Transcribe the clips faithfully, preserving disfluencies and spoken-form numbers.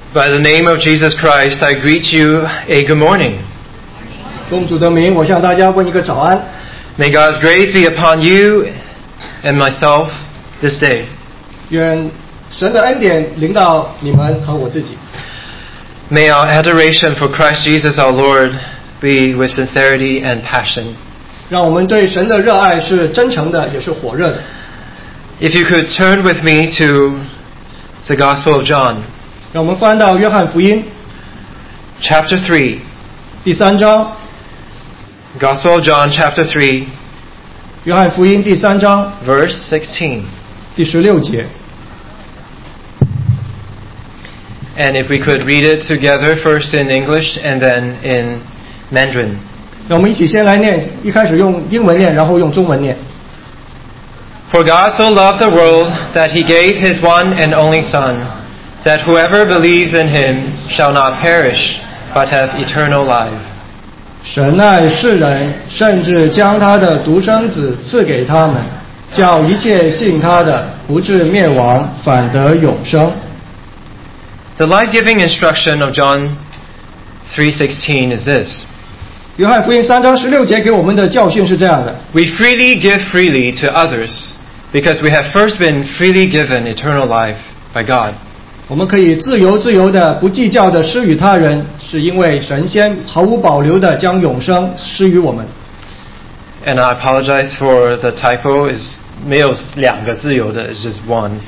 By the name of Jesus Christ, I greet you a good morning. 奉主的名，我向大家问一个早安。 May God's grace be upon you and myself this day. 愿神的恩典临到你们和我自己。 May our adoration for Christ Jesus our Lord be with sincerity and passion. 让我们对神的热爱是真诚的，也是火热的。 If you could turn with me to the Gospel of John, 让我们翻到约翰福音 chapter three. 第三章。 Gospel of John, chapter three, 约翰福音第三章 verse sixteen. 第十六节。 And if we could read it together, first in English and then in Mandarin. 让我们一起先来念，一开始用英文念，然后用中文念。 For God so loved the world that he gave his one and only Son, that whoever believes in him shall not perish, but have eternal life. 神爱世人，甚至将他的独生子赐给他们，叫一切信他的不至灭亡，反得永生。 The life-giving instruction of John three sixteen is this. 约翰福音三章十六节给我们的教训是这样的： We freely give freely to others, because we have first been freely given eternal life by God. 我们可以自由自由的、不计较的施与他人，是因为神先毫无保留的将永生施与我们。 And I apologize for the typo. Is 没有两个自由的 is just one.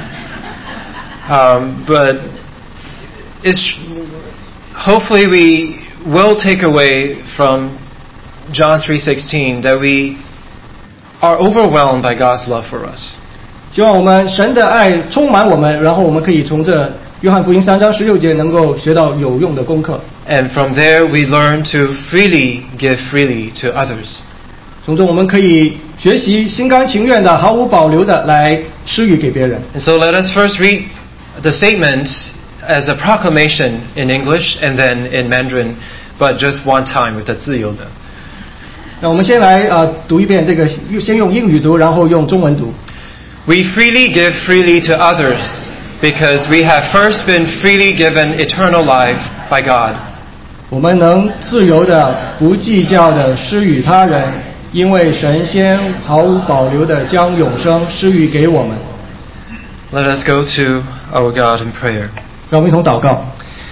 Um, but it's hopefully we will take away from John three sixteen that we are overwhelmed by God's love for us. 希望我们神的爱充满我们，然后我们可以从这约翰福音三章十六节能够学到有用的功课。 And from there we learn to freely give freely to others. 从中我们可以学习心甘情愿的、毫无保留的来施予给别人。 And so let us first read the statement as a proclamation in English and then in Mandarin, but just one time with the 自由的。 那我们先来呃读一遍这个，先用英语读，然后用中文读。 We freely give freely to others because we have first been freely given eternal life by God. 我们能自由的、不计较的施予他人，因为神先毫无保留的将永生施予给我们。 Let us go to our God in prayer. 让我们一同祷告。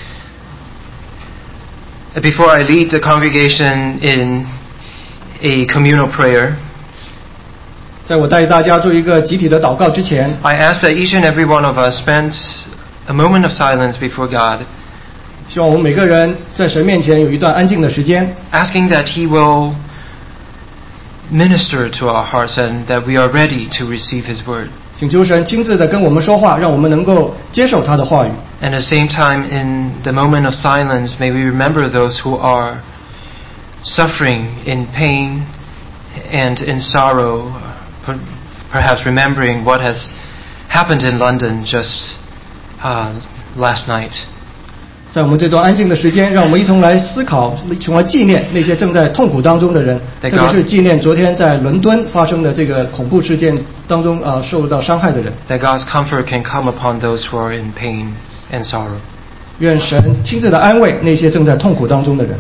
Before I lead the congregation in a communal prayer, 在我带大家做一个集体的祷告之前， I ask that each and every one of us spend a moment of silence before God, 希望我们每个人在神面前有一段安静的时间， asking that He will minister to our hearts and that we are ready to receive His word. 请求神亲自的跟我们说话，让我们能够接受他的话语。 And at the same time, in the moment of silence, may we remember those who are suffering in pain and in sorrow, perhaps remembering what has happened in London just uh, last night. 在我们这段安静的时间，让我们一同来思考，一同来纪念那些正在痛苦当中的人，特别是纪念昨天在伦敦发生的这个恐怖事件当中啊、呃、受到伤害的人。 That God's comfort can come upon those who are in pain and sorrow. 愿神亲自的安慰那些正在痛苦当中的人。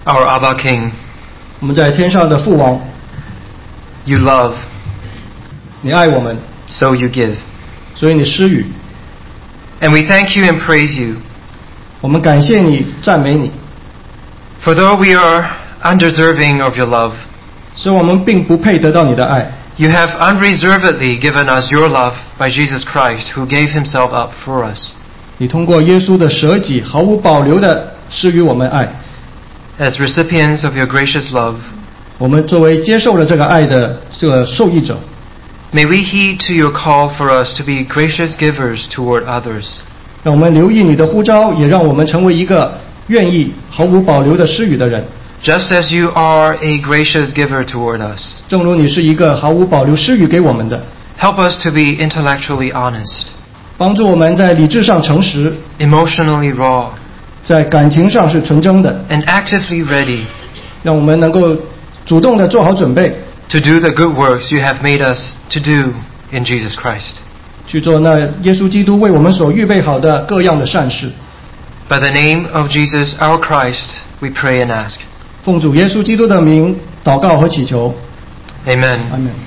our Abba King, 我们在天上的父王， you love, 你爱我们， so you give. 所以你施予。 And we thank you and praise you. 我们感谢你，赞美你。 For though we are undeserving of your love, 所以我们并不配得到你的爱， you have unreservedly given us your love by Jesus Christ, who gave himself up for us. 你通过耶稣的舍己，毫无保留地施予我们爱。 As recipients of your gracious love, 我们作为接受了这个爱的这个受益者， may we heed to your call for us to be gracious givers toward others. 让我们留意你的呼召，也让我们成为一个愿意毫无保留地施予的人。 Just as you are a gracious giver toward us, 正如你是一个毫无保留施予给我们的， help us to be intellectually honest, 帮助我们在理智上诚实， emotionally raw, 在感情上是纯真的， and actively ready 让我们能够主动地做好准备， to do the good works you have made us to do in Jesus Christ. 去做那耶稣基督为我们所预备好的各样的善事。 By the name of Jesus our Christ, we pray and ask. 奉主耶稣基督的名祷告和祈求， Amen. 阿门。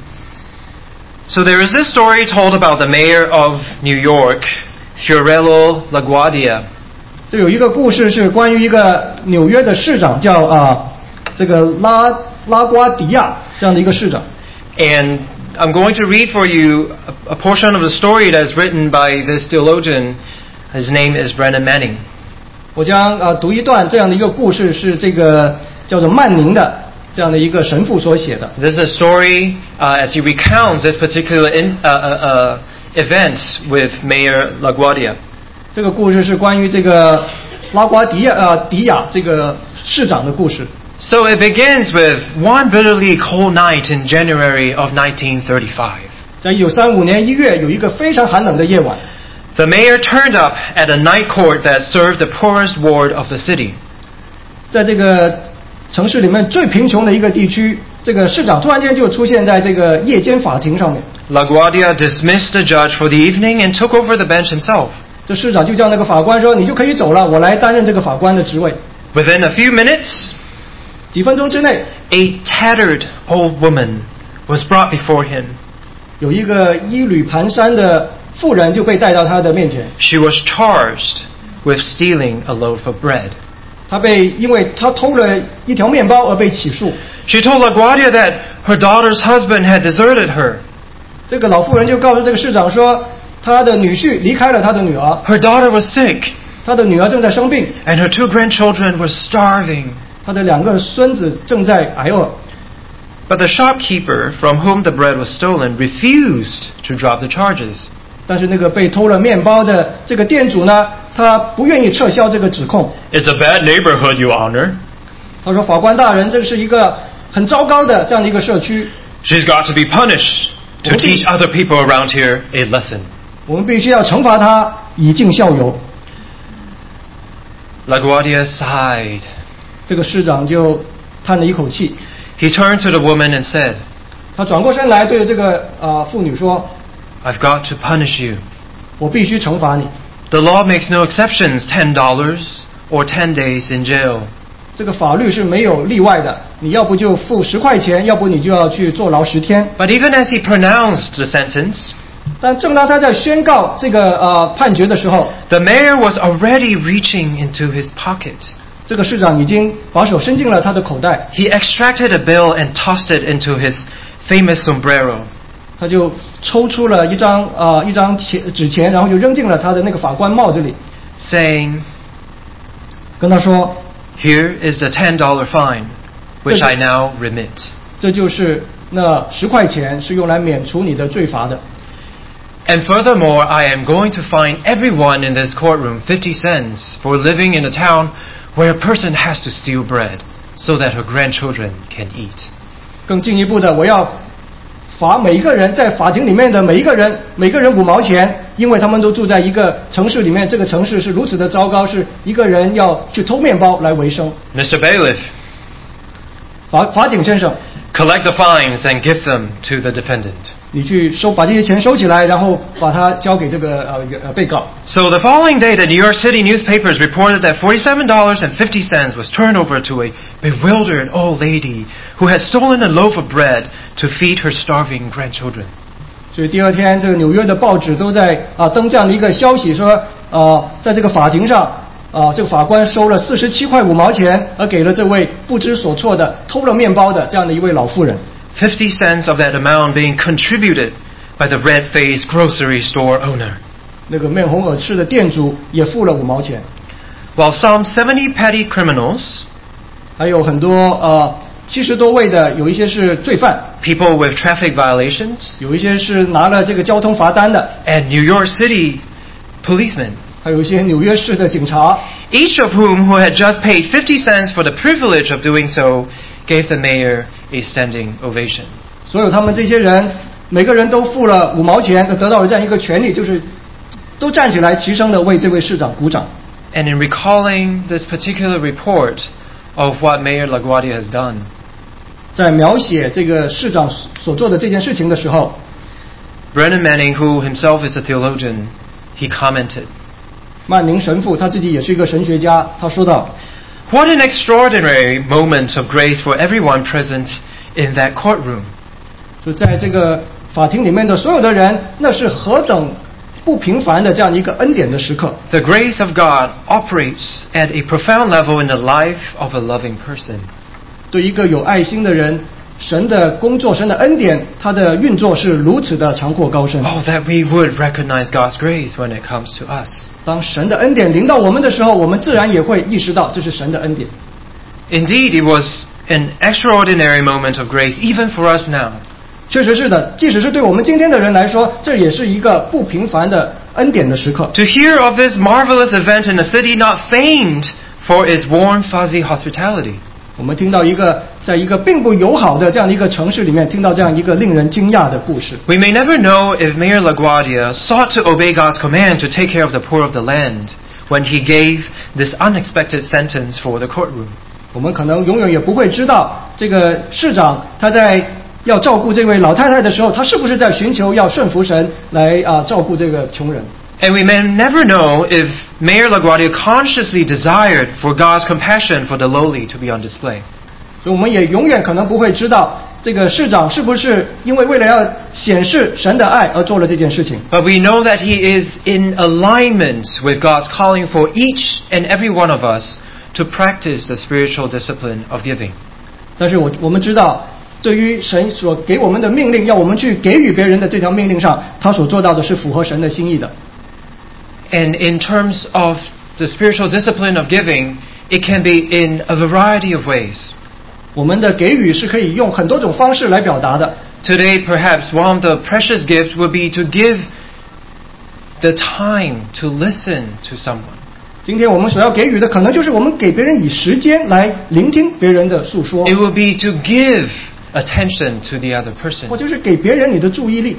So there is this story told about the mayor of New York, Fiorello LaGuardia. 这有一个故事是关于一个纽约的市长，叫啊这个拉拉瓜迪亚这样的一个市长。 And I'm going to read for you a, a portion of the story that is written by this theologian. His name is Brennan Manning. 我将啊读一段这样的一个故事，是这个叫做曼宁的这样的一个神父所写的。 This is a story uh, as he recounts this particular in, uh, uh, uh, events with Mayor LaGuardia. 这个故事是关于这个拉瓜迪亚呃迪亚这个市长的故事。 So it begins with one bitterly cold night in January of nineteen thirty-five. 在一九三五年一月，有一个非常寒冷的夜晚， The mayor turned up at a night court that served the poorest ward of the city. 在这个城市里面最贫穷的一个地区，这个市长突然间就出现在这个夜间法庭上面。 LaGuardia dismissed the judge for the evening and took over the bench himself. 这市长就叫那个法官说：“你就可以走了，我来担任这个法官的职位。” Within a few minutes, 几分钟之内， a tattered old woman was brought before him. 有一个衣履蹒跚的妇人就被带到他的面前。 She was charged with stealing a loaf of bread. 她被因为她偷了一条面包而被起诉。 She told LaGuardia that her daughter's husband had deserted her. 这个老妇人就告诉这个市长说，她的女婿离开了她的女儿， Her daughter was sick, 她的女儿正在生病， and her two grandchildren were starving. 她的两个孙子正在挨饿。 But the shopkeeper from whom the bread was stolen refused to drop the charges. 但是那个被偷了面包的这个店主呢，他不愿意撤销这个指控。 It's a bad neighborhood, Your Honor. 他说：“法官大人，这是一个很糟糕的这样的一个社区， She's got to be punished to teach other people around here a lesson. 我们必须要惩罚他，以儆效尤。” LaGuardia sighed. 这个市长就叹了一口气， He turned to the woman and said, 他转过身来对这个啊、呃、妇女说 I've got to punish you. 我必须惩罚你。 The law makes no exceptions, ten dollars or ten days in jail. 这个法律是没有例外的，你要不就付十块钱，要不你就要去坐牢十天。 But even as he pronounced the sentence, 但正当他在宣告这个呃判决的时候， the mayor was already reaching into his pocket. 这个市长已经把手伸进了他的口袋， He extracted a bill and tossed it into his famous sombrero. 他就抽出了一张啊、呃、一张钱纸钱，然后就扔进了他的那个法官帽子里， saying, 跟他说 Here is the ten dollar fine, which I now remit. 这就是那十块钱是用来免除你的罪罚的。 And furthermore, I am going to fine everyone in this courtroom fifty cents for living in a town where a person has to steal bread so that her grandchildren can eat. 更进一步的，我要罚每一个人在法庭里面的每一个人，每个人五毛钱，因为他们都住在一个城市里面，这个城市是如此的糟糕，是一个人要去偷面包来维生。 Mister Bailiff, 法法警先生， collect the fines and give them to the defendant. 你去收把这些钱收起来，然后把它交给这个呃呃被告。 So the following day, the New York City newspapers reported that forty-seven dollars and fifty cents was turned over to a bewildered old lady who had stolen a loaf of bread to feed her starving grandchildren. 所以第二天，这个纽约的报纸都在啊登这样的一个消息，说呃，在这个法庭上，啊，这个法官收了四十七块五毛钱，而给了这位不知所措的偷了面包的这样的一位老妇人。 Fifty cents of that amount being contributed by the red-faced grocery store owner. 那个面红耳赤的店主也付了五毛钱。 While some seventy petty criminals, 还有很多呃七十多位的，有一些是罪犯。 people with traffic violations, 有一些是拿了这个交通罚单的。 and New York City policemen. 还有一些纽约市的警察。 Each of whom who had just paid fifty cents for the privilege of doing so gave the mayor a standing ovation. 所有他们这些人，每个人都付了五毛钱，得到了这样一个权利，就是都站起来齐声的为这位市长鼓掌。 And in recalling this particular report of what Mayor LaGuardia has done, 在描写这个市长所做的这件事情的时候 Brennan Manning, who himself is a theologian, he commented, 曼宁神父他自己也是一个神学家，他说道 What an extraordinary moment of grace for everyone present in that courtroom. 就在这个法庭里面的所有的人，那是何等不平凡的这样一个恩典的时刻。 The grace of God operates at a profound level in the life of a loving person. 对一个有爱心的人，神的工作，神的恩典，它的运作是如此的长阔高深。 Oh, that we would recognize God's grace when it comes to us. 当神的恩典临到我们的时候，我们自然也会意识到这是神的恩典。 Indeed, it was an extraordinary moment of grace even for us now. 确实是的，即使是对我们今天的人来说，这也是一个不平凡的恩典的时刻。 To hear of this marvelous event in a city not famed for its warm, fuzzy hospitality. 我们听到一个在一个并不友好的这样的一个城市里面，听到这样一个令人惊讶的故事。 We may never know if Mayor LaGuardia sought to obey God's command to take care of the poor of the land when he gave this unexpected sentence for the courtroom. 我们可能永远也不会知道，这个市长他在要照顾这位老太太的时候，他是不是在寻求要顺服神来啊照顾这个穷人。 And we may never know if Mayor LaGuardia consciously desired for God's compassion for the lowly to be on display. 所以我们也永远可能不会知道，这个市长是不是因为为了要显示神的爱而做了这件事情。 But we know that he is in alignment with God's calling for each and every one of us to practice the spiritual discipline of giving. 但是我我们知道，对于神所给我们的命令，要我们去给予别人的这条命令上，他所做到的是符合神的心意的。 And in terms of the spiritual discipline of giving, it can be in a variety of ways. 我们的给予是可以用很多种方式来表达的。 Today, perhaps one of the precious gifts would be to give the time to listen to someone. 今天我们所要给予的，可能就是我们给别人以时间来聆听别人的诉说， It would be to give attention to the other person. 或就是给别人你的注意力。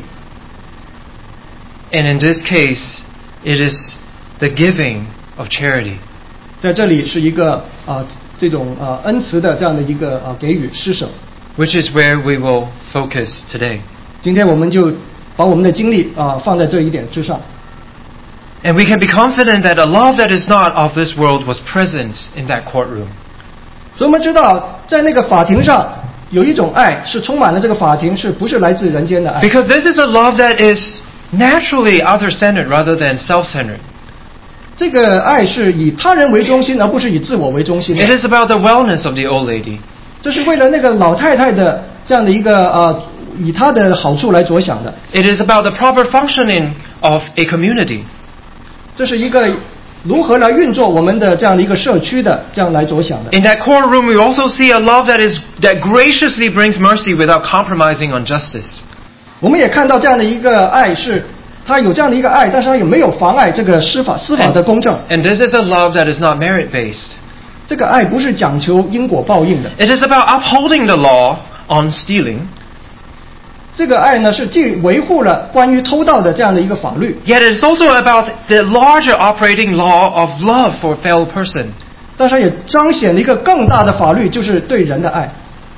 And in this case, it is the giving of charity. 在这里是一个啊、呃、这种啊、呃、恩慈的这样的一个啊、呃、给予施舍。 Which is where we will focus today. 今天我们就把我们的精力啊、呃、放在这一点之上。 And we can be confident that a love that is not of this world was present in that courtroom. 所以我们知道，在那个法庭上有一种爱是充满了这个法庭，是不是来自人间的爱？ Because this is a love that is naturally other-centered rather than self-centered. 这个爱是以他人为中心，而不是以自我为中心的。 It is about the wellness of the old lady. 这是为了那个老太太的这样的一个呃，以她的好处来着想的。 It is about the proper functioning of a community. 这是一个如何来运作我们的这样的一个社区的这样来着想的。 In that courtroom, we also see a love that is that graciously brings mercy without compromising on justice. 我们也看到这样的一个爱是，他有这样的一个爱，但是他也没有妨碍这个司法司法的公正。 And this is a love that is not merit-based. 这个爱不是讲求因果报应的。 It is about upholding the law on stealing. 这个爱呢，是既维护了关于偷盗的这样的一个法律， Yet it is also about the larger operating law of love for a fellow person. 但是也彰显了一个更大的法律，就是对人的爱。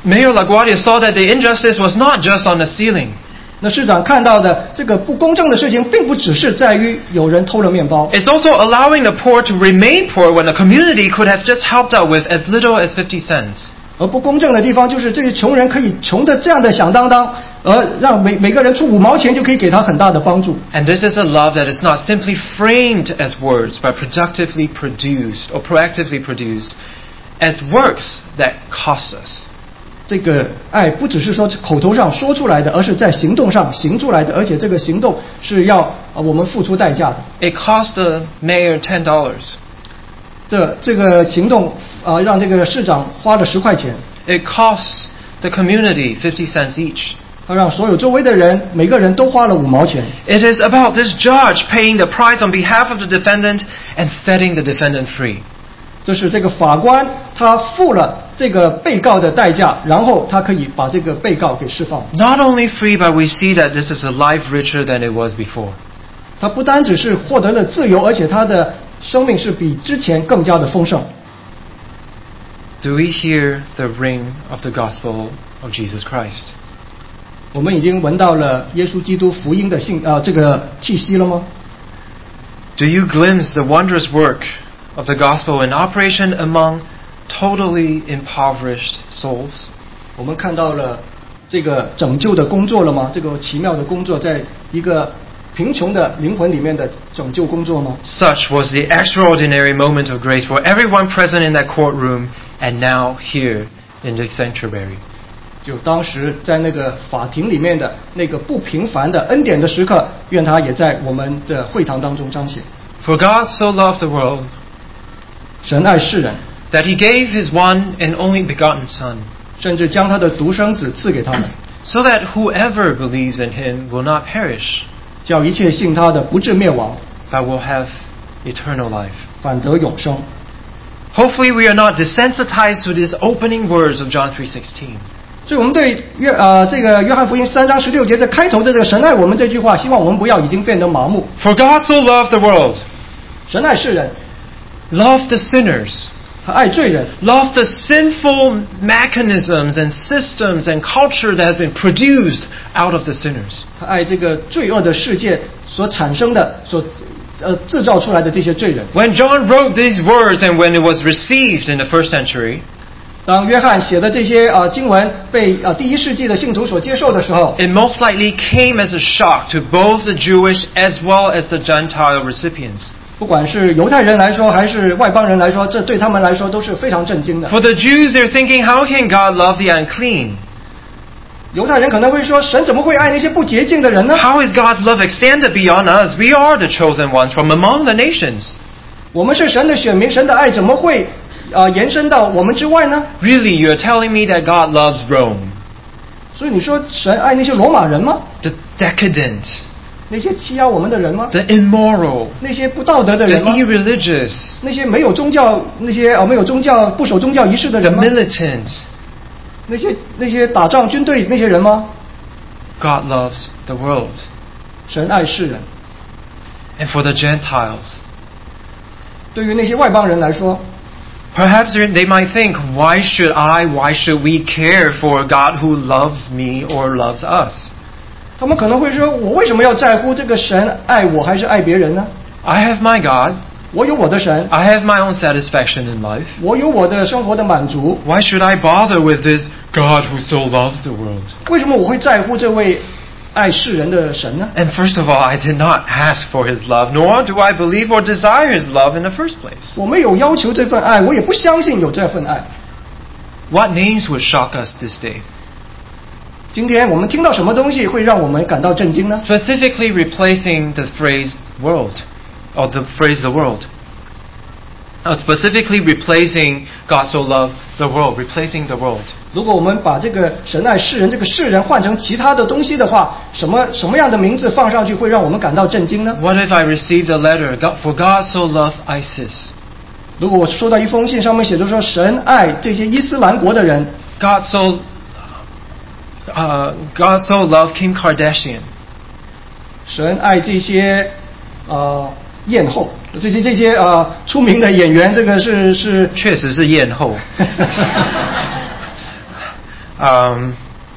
Mayor LaGuardia saw that the injustice was not just on the stealing. 那市长看到的这个不公正的事情，并不只是在于有人偷了面包。 It's also allowing the poor to remain poor when the community could have just helped out with as little as fifty cents. 而不公正的地方就是这些穷人可以穷的这样的响当当，而让每每个人出五毛钱就可以给他很大的帮助。 And this is a love that is not simply framed as words, but productively produced or proactively produced as works that cost us. 这个爱不只是说口头上说出来的，而是在行动上行出来的，而且这个行动是要啊我们付出代价的。 It cost the mayor ten dollars. 这这个行动啊，让这个市长花了十块钱。 It cost the community fifty cents each. 他让所有周围的人每个人都花了五毛钱。 It is about this judge paying the price on behalf of the defendant and setting the defendant free. 这是这个法官他付了这个被告的代价，然后他可以把这个被告给释放。 Not only free, but we see that this is a life richer than it was before. 他不单只是获得了自由，而且他的生命是比之前更加的丰盛。 Do we hear the ring of the gospel of Jesus Christ? 我们已经闻到了耶稣基督福音的信啊、呃、这个气息了吗？ Do you glimpse the wondrous work of the gospel in operation among totally impoverished souls? 我们看到了这个拯救的工作了吗？这个奇妙的工作，在一个贫穷的灵魂里面的拯救工作吗？ Such was the extraordinary moment of grace for everyone present in that courtroom and now here in the sanctuary. 就当时在那个法庭里面的那个不平凡的恩典的时刻，愿它也在我们的会堂当中彰显。 For God so loved the world 神爱世人， that he gave his one and only begotten Son, 甚至将他的独生子赐给他们， so that whoever believes in him will not perish, 叫一切信他的不至灭亡， but will have eternal life. 反得永生。 Hopefully we are not desensitized to these opening words of John three sixteen. 所以我们对约呃这个约翰福音三章十六节的开头的这个神爱我们这句话，希望我们不要已经变得麻木。 For God so loved the world, 神爱世人， loved the sinners, 他爱罪人， loved the sinful mechanisms and systems and culture that has been produced out of the sinners. 他爱这个罪恶的世界所产生的所呃制造出来的这些罪人。 When John wrote these words and when it was received in the first century, 当约翰写的这些啊、呃、经文被啊、呃、第一世纪的信徒所接受的时候， it most likely came as a shock to both the Jewish as well as the Gentile recipients. 不管是犹太人来说还是外邦人来说，这对他们来说都是非常震惊的。 For the Jews, they're thinking, how can God love the unclean? 犹太人可能会说，神怎么会爱那些不洁净的人呢？ How is God's love extended beyond us? We are the chosen ones from among the nations. 我们是神的选民，神的爱怎么会啊、呃、延伸到我们之外呢？ Really, you're telling me that God loves Rome, 所以你说神爱那些罗马人吗？ the decadent, 那些欺压我们的人吗？ the immoral, 那些不道德的 the 人吗？ irreligious, 那些没有宗教、那些啊、呃、没有宗教、不守宗教仪式的 the 人吗？ militant? 那些那些打仗军队那些人吗？ God loves the world. 神爱世人。 And for the Gentiles, 对于那些外邦人来说， perhaps they might think, why should I, why should we care for a God who loves me or loves us? 他们可能会说，我为什么要在乎这个神爱我还是爱别人呢？ I have my God. 我有我的神， I have my own satisfaction in life. 我有我的生活的满足， Why should I bother with this God who so loves the world? 为什么我会在乎这位爱世人的神呢？ And first of all, I did not ask for his love, nor do I believe or desire his love in the first place. 我没有要求这份爱，我也不相信有这份爱。 What names would shock us this day? 今天我们听到什么东西会让我们感到震惊呢？ Specifically replacing the phrase world, or the phrase the world. Uh, specifically replacing God so loved the world, replacing the world. 如果我们把这个神爱世人这个世人换成其他的东西的话，什么什么样的名字放上去会让我们感到震惊呢？ What if I received a letter, God, for God so loved ISIS? 如果我收到一封信，上面写着说神爱这些伊斯兰国的人， God so, uh, God so loved Kim Kardashian. 神爱这些呃艳后，这些这些呃出名的演员，这个是是确实是艳后。 um,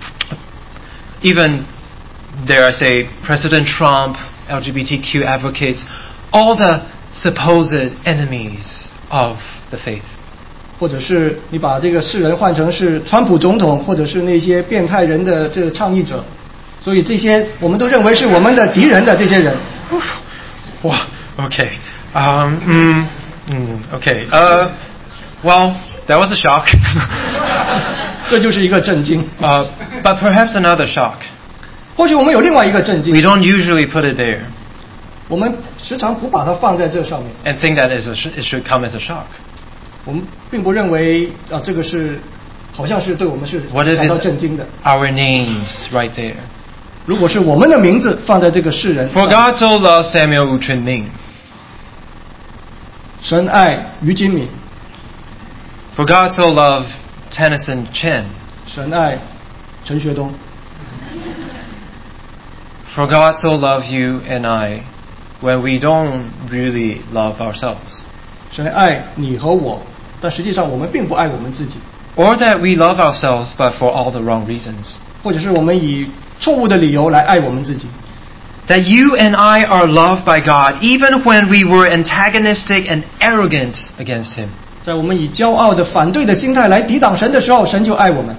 even there I say President Trump, L G B T Q advocates, all the supposed enemies of the faith. 或者是你把这个世人换成是川普总统，或者是那些变态人的这个倡议者，所以这些我们都认为是我们的敌人的这些人。 哇 ，OK， um, 嗯嗯 ，OK， 呃、uh, ，Well, that was a shock 。 这就是一个震惊。 Uh, but perhaps another shock. 或许我们有另外一个震惊。 We don't usually put it there. 我们时常不把它放在这上面。 And think that is a, it should come as a shock. 我们并不认为啊，这个是好像是对我们是感到震惊的。 Our names right there. 如果是我们的名字放在这个世人。 For God so loved Samuel Wu Chunming. 神爱于金敏。 For God so loved Tennyson Chen. 神爱陈学冬。 For God so loves you and I when we don't really love ourselves. 神爱你和我，但实际上我们并不爱我们自己。 Or that we love ourselves but for all the wrong reasons. 或者是我们以错误的理由来爱我们自己。 That you and I are loved by God even when we were antagonistic and arrogant against Him. 在我们以骄傲的反对的心态来抵挡神的时候，神就爱我们。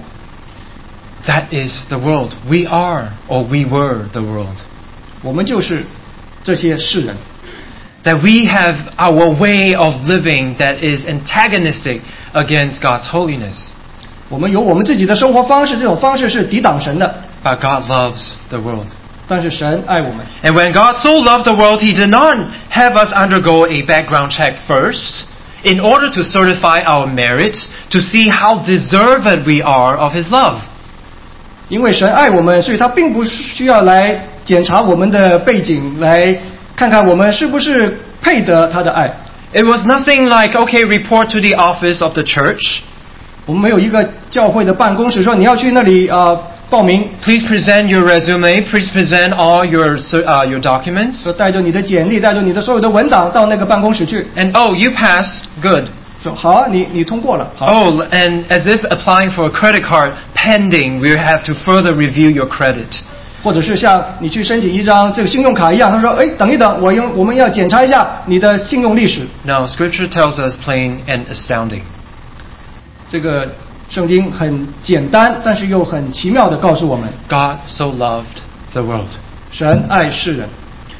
That is the world. We are, or we were the world. 我们就是这些世人。 That we have our way of living that is antagonistic against God's holiness. 我们有我们自己的生活方式，这种方式是抵挡神的。 But God loves the world. 但是神爱我们。 And when God so loved the world, He did not have us undergo a background check first in order to certify our merit, to see how deserved we are of His love. 因为神爱我们，所以他并不需要来检查我们的背景，来看看我们是不是配得他的爱。 It was nothing like, okay, report to the office of the church. 我们没有一个教会的办公室说你要去那里啊、呃、报名。 Please present your resume. Please present all your uh, your documents. 说带着你的简历，带着你的所有的文档到那个办公室去。 And oh, you passed. Good. 说好啊，你你通过了。好。 Oh, and as if applying for a credit card pending, we have to further review your credit. 或者是像你去申请一张这个信用卡一样，他说：“哎，等一等，我用我们要检查一下你的信用历史。” No, Scripture tells us plain and astounding. 这个圣经很简单，但是又很奇妙地告诉我们 God so loved the world. 神爱世人。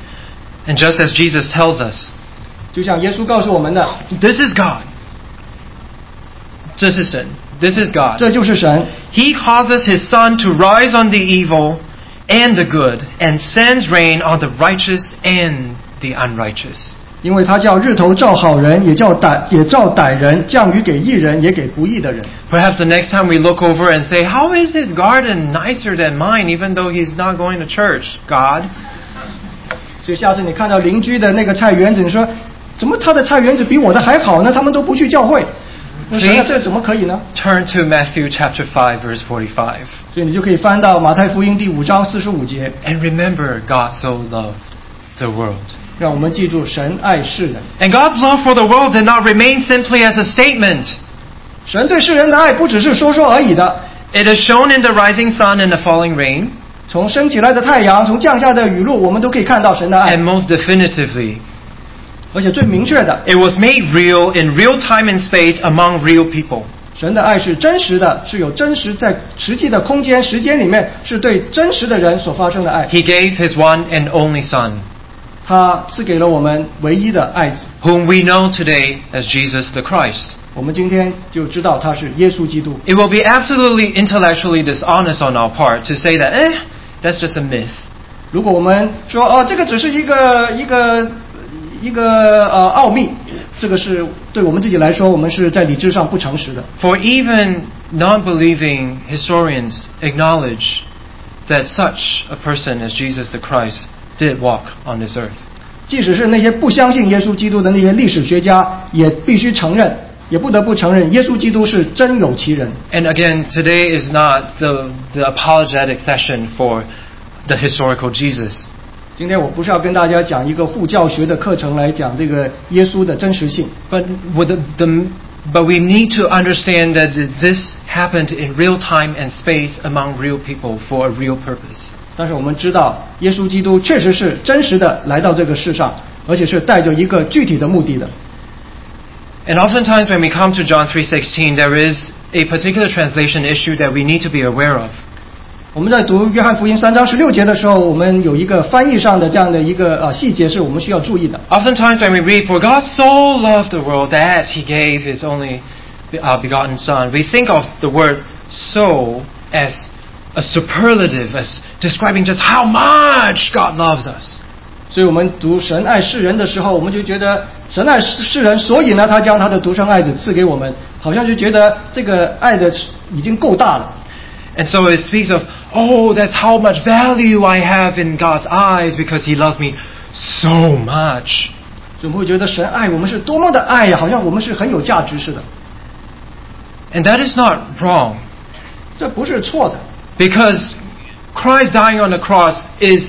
And just as Jesus tells us, 就像耶稣告诉我们的 This is God. 这是神 This is God. 这就是神。 He causes His sun to rise on the evil and the good, and sends rain on the righteous and the unrighteous. 因为他叫日头照好人，也叫歹也照歹人，降雨给义人，也给不义的人。 Perhaps the next time we look over and say, How is his garden nicer than mine, even though he's not going to church, God? 所以下次你看到邻居的那个菜园子，你说怎么他的菜园子比我的还好呢？他们都不去教会，那这怎么可以呢？ Turn to Matthew chapter five, verse forty-five. 所以你就可以翻到马太福音第五章四十五节。 And remember, God so loved the world. 让我们记住神爱世人。 And God's love for the world did not remain simply as a statement. 神对世人的爱不只是说说而已的。 It is shown in the rising sun and the falling rain. 从升起来的太阳，从降下的雨露，我们都可以看到神的爱。 And most definitively, 而且最明确的， it was made real in real time and space among real people. 神的爱是真实的，是有真实在实际的空间、时间里面，是对真实的人所发生的爱。 He gave His one and only Son, 他赐给了我们唯一的爱子， whom we know today as Jesus the Christ. 我们今天就知道他是耶稣基督。 It will be absolutely intellectually dishonest on our part to say that, eh, that's just a myth. 如果我们说哦，这个只是一个一个一个呃奥秘，这个是对我们自己来说，我们是在理智上不诚实的。 For even non-believing historians acknowledge that such a person as Jesus the Christ did walk on this earth. 即使是那些不相信耶稣基督的那些历史学家，也必须承认，也不得不承认，耶稣基督是真有其人。 And again, today is not the, the apologetic session for the historical Jesus. 今天我不是要跟大家讲一个护教学的课程来讲这个耶稣的真实性， But with the, the but we need to understand that this happened in real time and space among real people for a real purpose. 但是我们知道，耶稣基督确实是真实的来到这个世上，而且是带着一个具体的目的的。 And oftentimes when we come to John three sixteen, there is a particular translation issue that we need to be aware of. 我们在读约翰福音三章十六节的时候，我们有一个翻译上的这样的一个呃细节是我们需要注意的。 Oftentimes when we read, "For God so loved the world that He gave His only uh, begotten Son," we think of the word "so" as a superlative, as describing just how much God loves us. 所以我们读神爱世人的时候，我们就觉得神爱世人，所以呢，他将他的独生爱子赐给我们，好像就觉得这个爱的已经够大了。 And so it speaks of, oh, that's how much value I have in God's eyes because He loves me so much. 所以我们会觉得神爱我们是多么的爱呀，好像我们是很有价值似的。 And that is not wrong. 这不是错的。 Because Christ dying on the cross is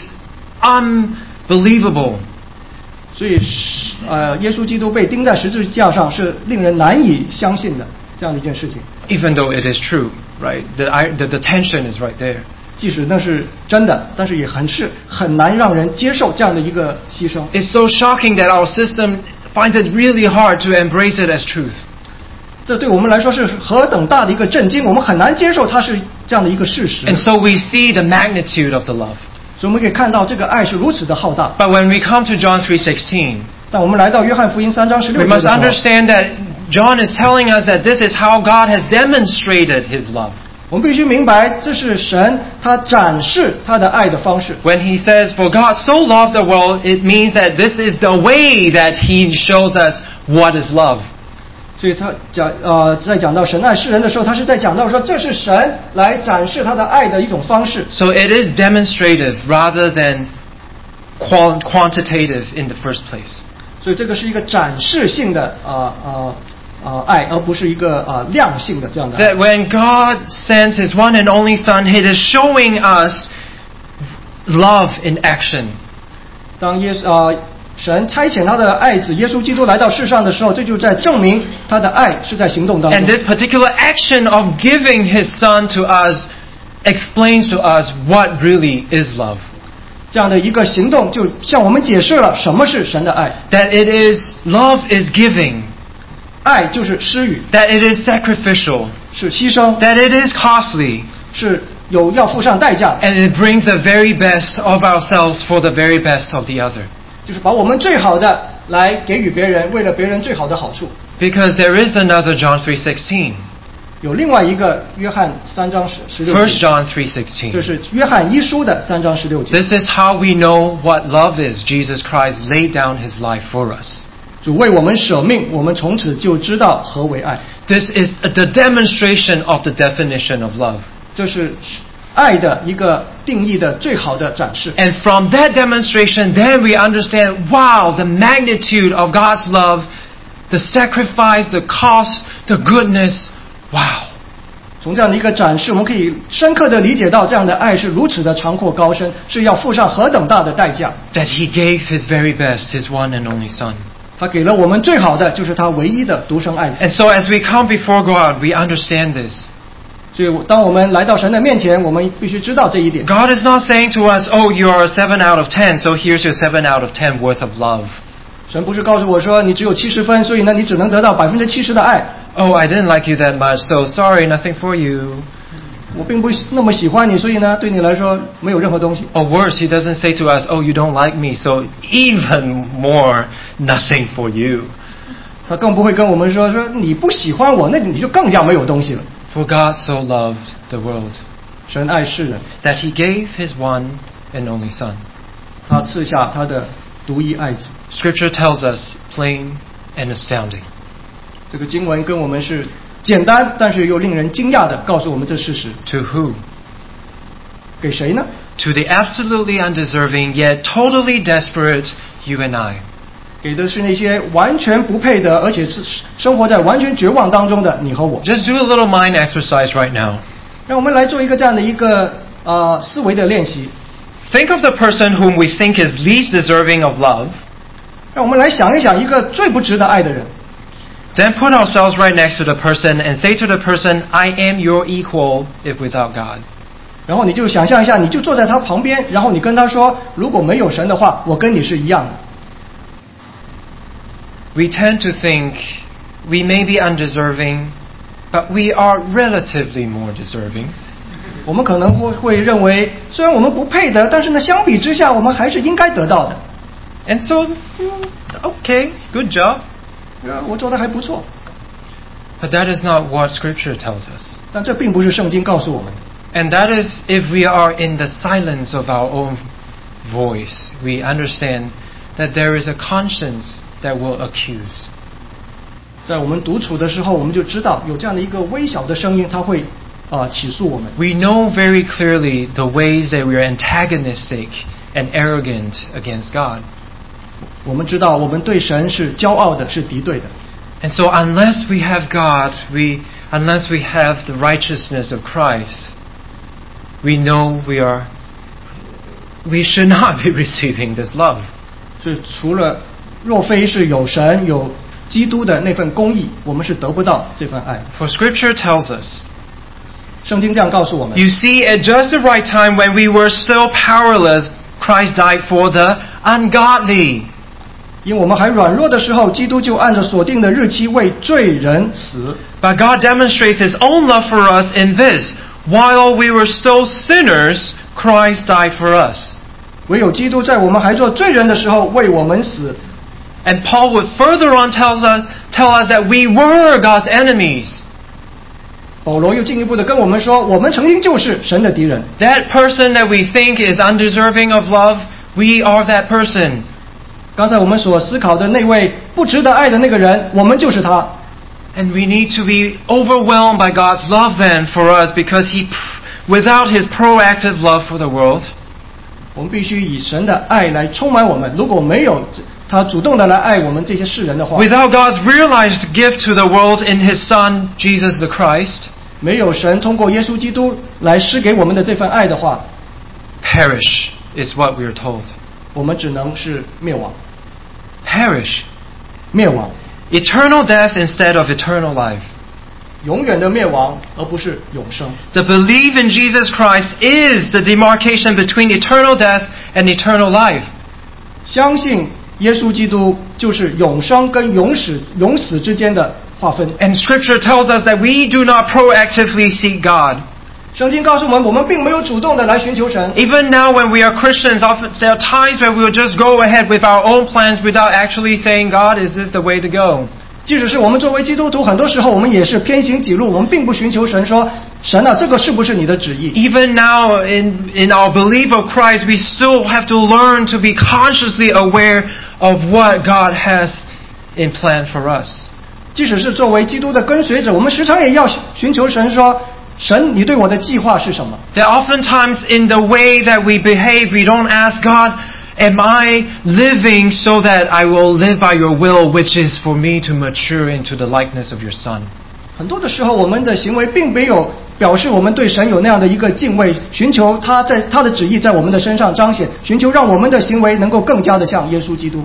unbelievable. 所以，呃，耶稣基督被钉在十字架上是令人难以相信的这样的一件事情。 Even though it is true, right? The, the, the tension is right there. 即使那是真的，但是也很是很难让人接受这样的一个牺牲。 It's so shocking that our system finds it really hard to embrace it as truth. 这对我们来说是何等大的一个震惊，我们很难接受它是这样的一个事实。 And so we see the magnitude of the love. 所以我们可以看到这个爱是如此的浩大。 But when we come to John three sixteen, 但我们来到约翰福音三章十六 we 节 must 的时候， understand that John is telling us that this is how God has demonstrated His love. 我们必须明白，这是神他展示他的爱的方式。 When He says, "For God so loved the world," it means that this is the way that He shows us what is love. 所以他讲呃，在讲到神爱世人的时候，他是在讲到说，这是神来展示他的爱的一种方式。 So it is demonstrative rather than quantitative in the first place. 所以这个是一个展示性的啊啊啊爱，而不是一个啊、呃、量性的这样的爱。 That when God sends His one and only Son, He is showing us love in action. 当耶稣啊。呃神差遣他的爱子耶稣基督来到世上的时候，这就在证明他的爱是在行动当中。 And this particular action of giving His Son to us explains to us what really is love. 这样的一个行动，就向我们解释了什么是神的爱。 That it is love is giving. 爱就是施予。 That it is sacrificial. 是牺牲。 That it is costly. 是有要付上代价。 And it brings the very best of ourselves for the very best of the other. 就是把我们最好的来给予别人，为了别人最好的好处。 Because there is another John three sixteen. 有另外一个约翰三章十六节。 First John three sixteen. 这是约翰一书的三章十六节。 This is how we know what love is. Jesus Christ laid down His life for us. 主为我们舍命，我们从此就知道何为爱。 This is the demonstration of the definition of love. 这是爱的一个定义的最好的展示。 And from that demonstration, then we understand, wow, the magnitude of God's love, the sacrifice, the cost, the goodness, wow. 从这样的一个展示，我们可以深刻地理解到这样的爱是如此的长阔高深，是要付上何等大的代价。 That He gave His very best, His one and only Son. 他给了我们最好的，就是他唯一的独生爱子。 And so as we come before God, we understand this. 所以当我们来到神的面前，我们必须知道这一点。 God is not saying to us, "Oh, you are a seven out of ten, so here's your seven out of ten worth of love." 神不是告诉我说你只有七十分，所以呢你只能得到百分之七十的爱。 Oh, I didn't like you that much, so sorry, nothing for you. 我并不那么喜欢你，所以呢对你来说没有任何东西。 Or worse, He doesn't say to us, "Oh, you don't like me, so even more, nothing for you." 他更不会跟我们说说你不喜欢我，那你就更加没有东西了。 For God so loved the world, 神爱世人 that He gave His one and only Son. 他赐下他的独一爱子。 Scripture tells us plain and astounding. 这个经文跟我们是简单，但是又令人惊讶的告诉我们这事实。 To who? 给谁呢？ To the absolutely undeserving yet totally desperate you and I. 给的是那些完全不配的，而且是生活在完全绝望当中的你和我。 Just do a little mind exercise right now. 让我们来做一个这样的一个呃思维的练习。 Think of the person whom we think is least deserving of love. 让我们来想一想一个最不值得爱的人。 then put ourselves right next to the person and say to the person, I am your equal if without God. 然后你就想象一下，你就坐在他旁边，然后你跟他说，如果没有神的话，我跟你是一样的。 We tend to think we may be undeserving, but we are relatively more deserving. 我们可能会会认为，虽然我们不配得，但是呢，相比之下，我们还是应该得到的。 And so, okay, good job. 我做的还不错。 But that is not what Scripture tells us. 但这并不是圣经告诉我们的。 And that is if we are in the silence of our own voice, we understand that there is a conscience that will accuse. 在我们独处的时候，我们就知道有这样的一个微小的声音，它会啊、呃、起诉我们。 We know very clearly the ways that we are antagonistic and arrogant against God. 我们知道我们对神是骄傲的，是敌对的。 And so unless we have God, we unless we have the righteousness of Christ, we know we are we should not be receiving this love. 是除了若非是有神有基督的那份公义，我们是得不到这份爱。 For Scripture tells us, 圣经这样告诉我们。 You see, at just the right time when we were still powerless, Christ died for the ungodly. 因为我们还软弱的时候，基督就按着所定的日期为罪人死。 But God demonstrates His own love for us in this: while we were still sinners, Christ died for us. 唯有基督在我们还做罪人的时候为我们死。 And Paul would further on tell us, tell us that we were God's enemies. 保罗又进一步的跟我们说，我们曾经就是神的敌人。 That person that we think is undeserving of love, we are that person. 刚才我们所思考的那位不值得爱的那个人，我们就是他。 And we need to be overwhelmed by God's love then for us, because He, without His proactive love for the world, 我们必须以神的爱来充满我们。如果没有他主动的来爱我们这些世人的话， without God's realized gift to the world in His Son, Jesus the Christ, 没有神通过耶稣基督来施给我们的这份爱的话， perish is what we are told. 我们只能是灭亡。 Perish. 灭亡。 Eternal death instead of eternal life. 永远的灭亡，而不是永生。 The belief in Jesus Christ is the demarcation between eternal death and eternal life. 相信耶稣基督就是永生跟永死永死之间的划分。 And Scripture tells us that we do not proactively seek God. 圣经告诉我们，我们并没有主动的来寻求神。 Even now when we are Christians, often there are times where we will just go ahead with our own plans without actually saying, God, is this the way to go? 即使是我们作为基督徒，很多时候我们也是偏行己路，我们并不寻求神说，神啊，这个是不是你的旨意？ Even now in, in our belief of Christ, we still have to learn to be consciously aware of what God has in plan for us. 即使是作为基督的跟随者，我们时常也要寻求神说，神，你对我的计划是什么？ That oftentimes in the way that we behave, we don't ask God, am I living so that I will live by your will, which is for me to mature into the likeness of your Son? 很多的时候，我们的行为并没有表示我们对神有那样的一个敬畏，寻求他在他的旨意在我们的身上彰显，寻求让我们的行为能够更加的像耶稣基督。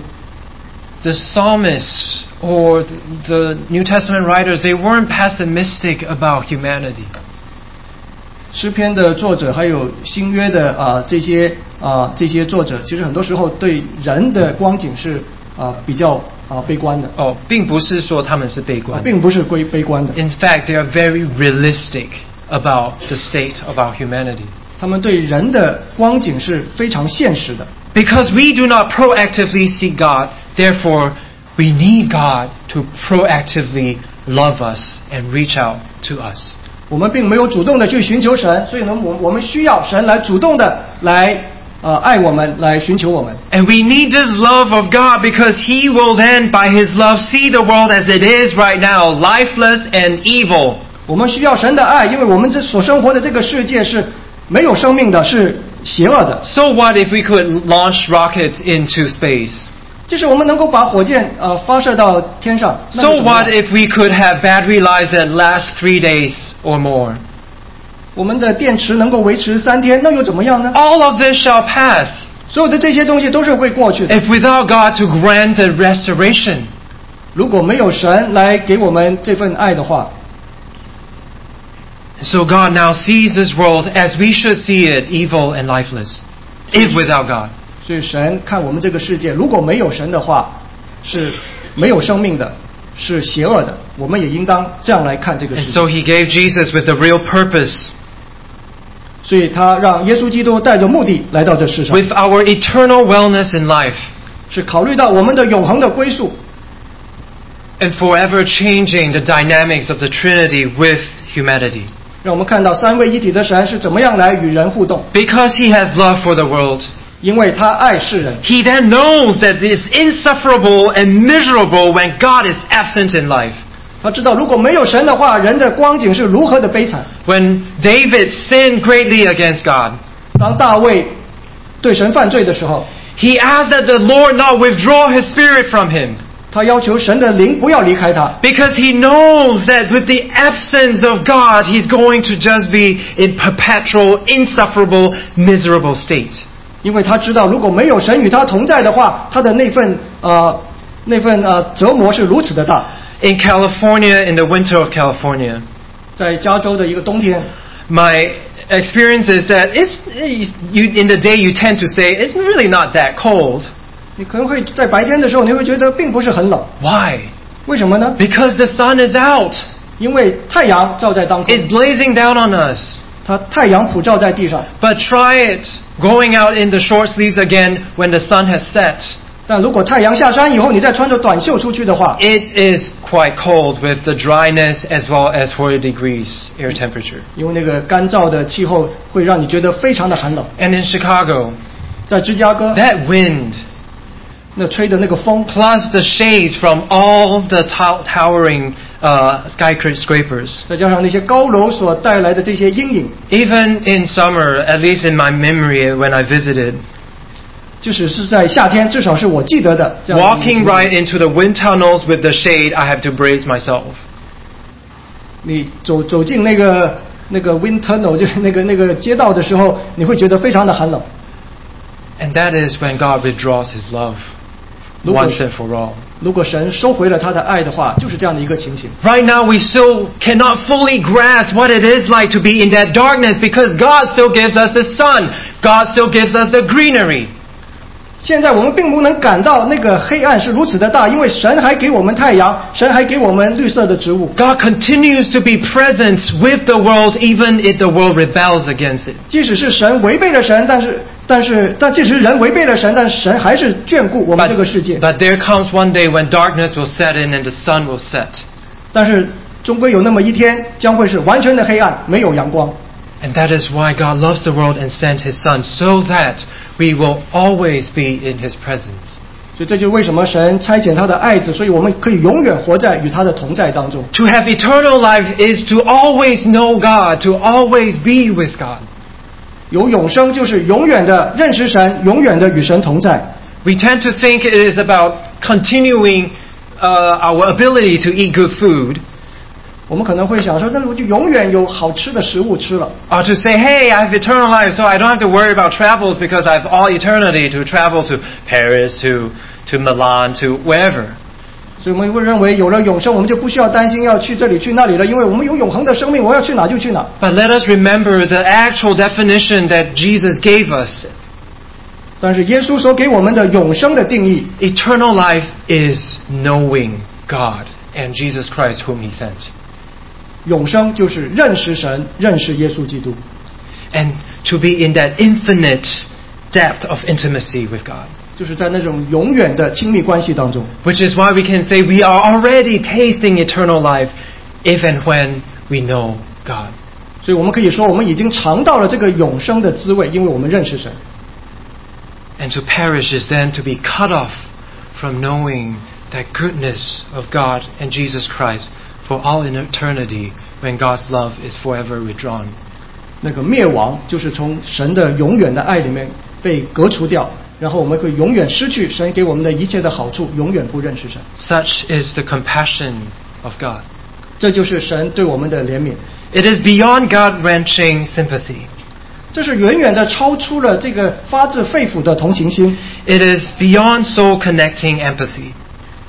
The psalmists or the New Testament writers, they weren't pessimistic about humanity. 诗篇的作者还有新约的啊、呃、这些啊、呃、这些作者，其实很多时候对人的光景是啊、呃、比较啊、呃、悲观的。 哦，并不是说他们是悲观的， 并不是悲悲观的。 In fact, they are very realistic about the state of our humanity. 他们对人的光景是非常现实的。 Because we do not proactively seek God, therefore we need God to proactively love us and reach out to us. 我们并没有主动的去寻求神，所以呢，我我们需要神来主动的来呃爱我们，来寻求我们。 And we need this love of God because He will then, by His love, see the world as it is right now, lifeless and evil. 我们需要神的爱，因为我们这所生活的这个世界是没有生命的，是邪恶的。 So what if we could launch rockets into space? 就是我们能够把火箭呃发射到天上。 So what if we could have battery lives that last three days or more? 我们的电池能够维持三天，那又怎么样呢？ All of this shall pass. 所有的这些东西都是会过去的。 If without God to grant the restoration. 如果没有神来给我们这份爱的话， So God now sees this world as we should see it, evil and lifeless, if without God. 所以神看我们这个世界，如果没有神的话，是没有生命的，是邪恶的。我们也应当这样来看这个世 And 界。 so He gave Jesus with the real purpose, 所以他让耶稣基督带着目的来到这世上， with our eternal wellness in life, 是考虑到我们的永恒的归宿， and forever changing the dynamics of the Trinity with humanity. 让我们看到三位一体的神是怎么样来与人互动。 Because He has love for the world, 因为他爱世人， He then knows that it is insufferable and miserable when God is absent in life. 他知道如果没有神的话，人的光景是如何的悲惨。 When David sinned greatly against God, 当大卫对神犯罪的时候， he asked that the Lord not withdraw His Spirit from him, 他要求神的灵不要离开他， because he knows that with the absence of God, he's going to just be in perpetual, insufferable, miserable state. 因为他知道如果没有神与他同在的话，他的那份呃那份呃折磨是如此的大。 In California, in the winter of California, 在加州的一个冬天， my experience is that it's you, in the day you tend to say it's really not that cold. 你可能会在白天的时候，你会觉得并不是很冷。 Why? 为什么呢？ Because the sun is out. 因为太阳照在当空， It's blazing down on us. 它太阳普照在地上。 But try it going out in the short sleeves again when the sun has set. 但如果太阳下山以后，你再穿着短袖出去的话， It is quite cold with the dryness as well as forty degrees air temperature. 因为那个干燥的气候会让你觉得非常的寒冷。 And in Chicago, 在芝加哥， that wind 那吹的那个风， plus the shades from all the tow- towering uh, skyscrapers. 再加上那些高楼所带来的这些阴影， Even in summer, at least in my memory when I visited, 即使是在夏天，至少是我记得的这样的一个情 walking 景 right into the wind tunnels with the shade, I have to brace myself. 你走走进那个那个 wind tunnel， 就是那个那个街道的时候，你会觉得非常的寒冷。 And that is when God withdraws His love once and for all. 如果神收回了他的爱的话，就是这样的一个情形。 Right now, we still cannot fully grasp what it is like to be in that darkness because God still gives us the sun. God still gives us the greenery. 现在我们并不能感到那个黑暗是如此的大，因为神还给我们太阳，神还给我们绿色的植物。 God continues to be present with the world even if the world rebels against it. 即使是神违背了神，但是但是但即使人违背了神，但是神还是眷顾我们 But, 这个世界。 but there comes one day when darkness will set in and the sun will set. 但是终归有那么一天，将会是完全的黑暗，没有阳光。 And that is why God loves the world and sent His Son, so that we will always be in His presence. 所以这就是为什么神差遣他的爱子，所以我们可以永远活在与他的同在当中。 To have eternal life is to always know God, to always be with God. 有永生就是永远的认识神，永远的与神同在。 We tend to think it is about continuing uh, our ability to eat good food, 我们可能会想说，那我就永远有好吃的食物吃了。 or to say, hey, I have eternal life, so I don't have to worry about travels because I have all eternity to travel to Paris, to, to Milan, to wherever. 所以我们会认为有了永生，我们就不需要担心要去这里去那里了，因为我们有永恒的生命，我要去哪就去哪。 But let us remember the actual definition that Jesus gave us. 但是耶稣所给我们的永生的定义， Eternal life is knowing God and Jesus Christ whom He sent. 永生就是认识神，认识耶稣基督， And to be in that infinite depth of intimacy with God. 就是在那种永远的亲密关系当中。 Which is why we can say we are already tasting eternal life if and when we know God. 所以我们可以说，我们已经尝到了这个永生的滋味，因为我们认识神。 And to perish is then to be cut off from knowing that goodness of God and Jesus Christ for all in eternity when God's love is forever withdrawn. 那个灭亡就是从神的永远的爱里面被革除掉，然后我们会永远失去神给我们的一切的好处，永远不认识神。 Such is the compassion of God. 这就是神对我们的怜悯， It is beyond God-wrenching sympathy. 这是远远的超出了这个发自肺腑的同情心， It is beyond soul-connecting empathy.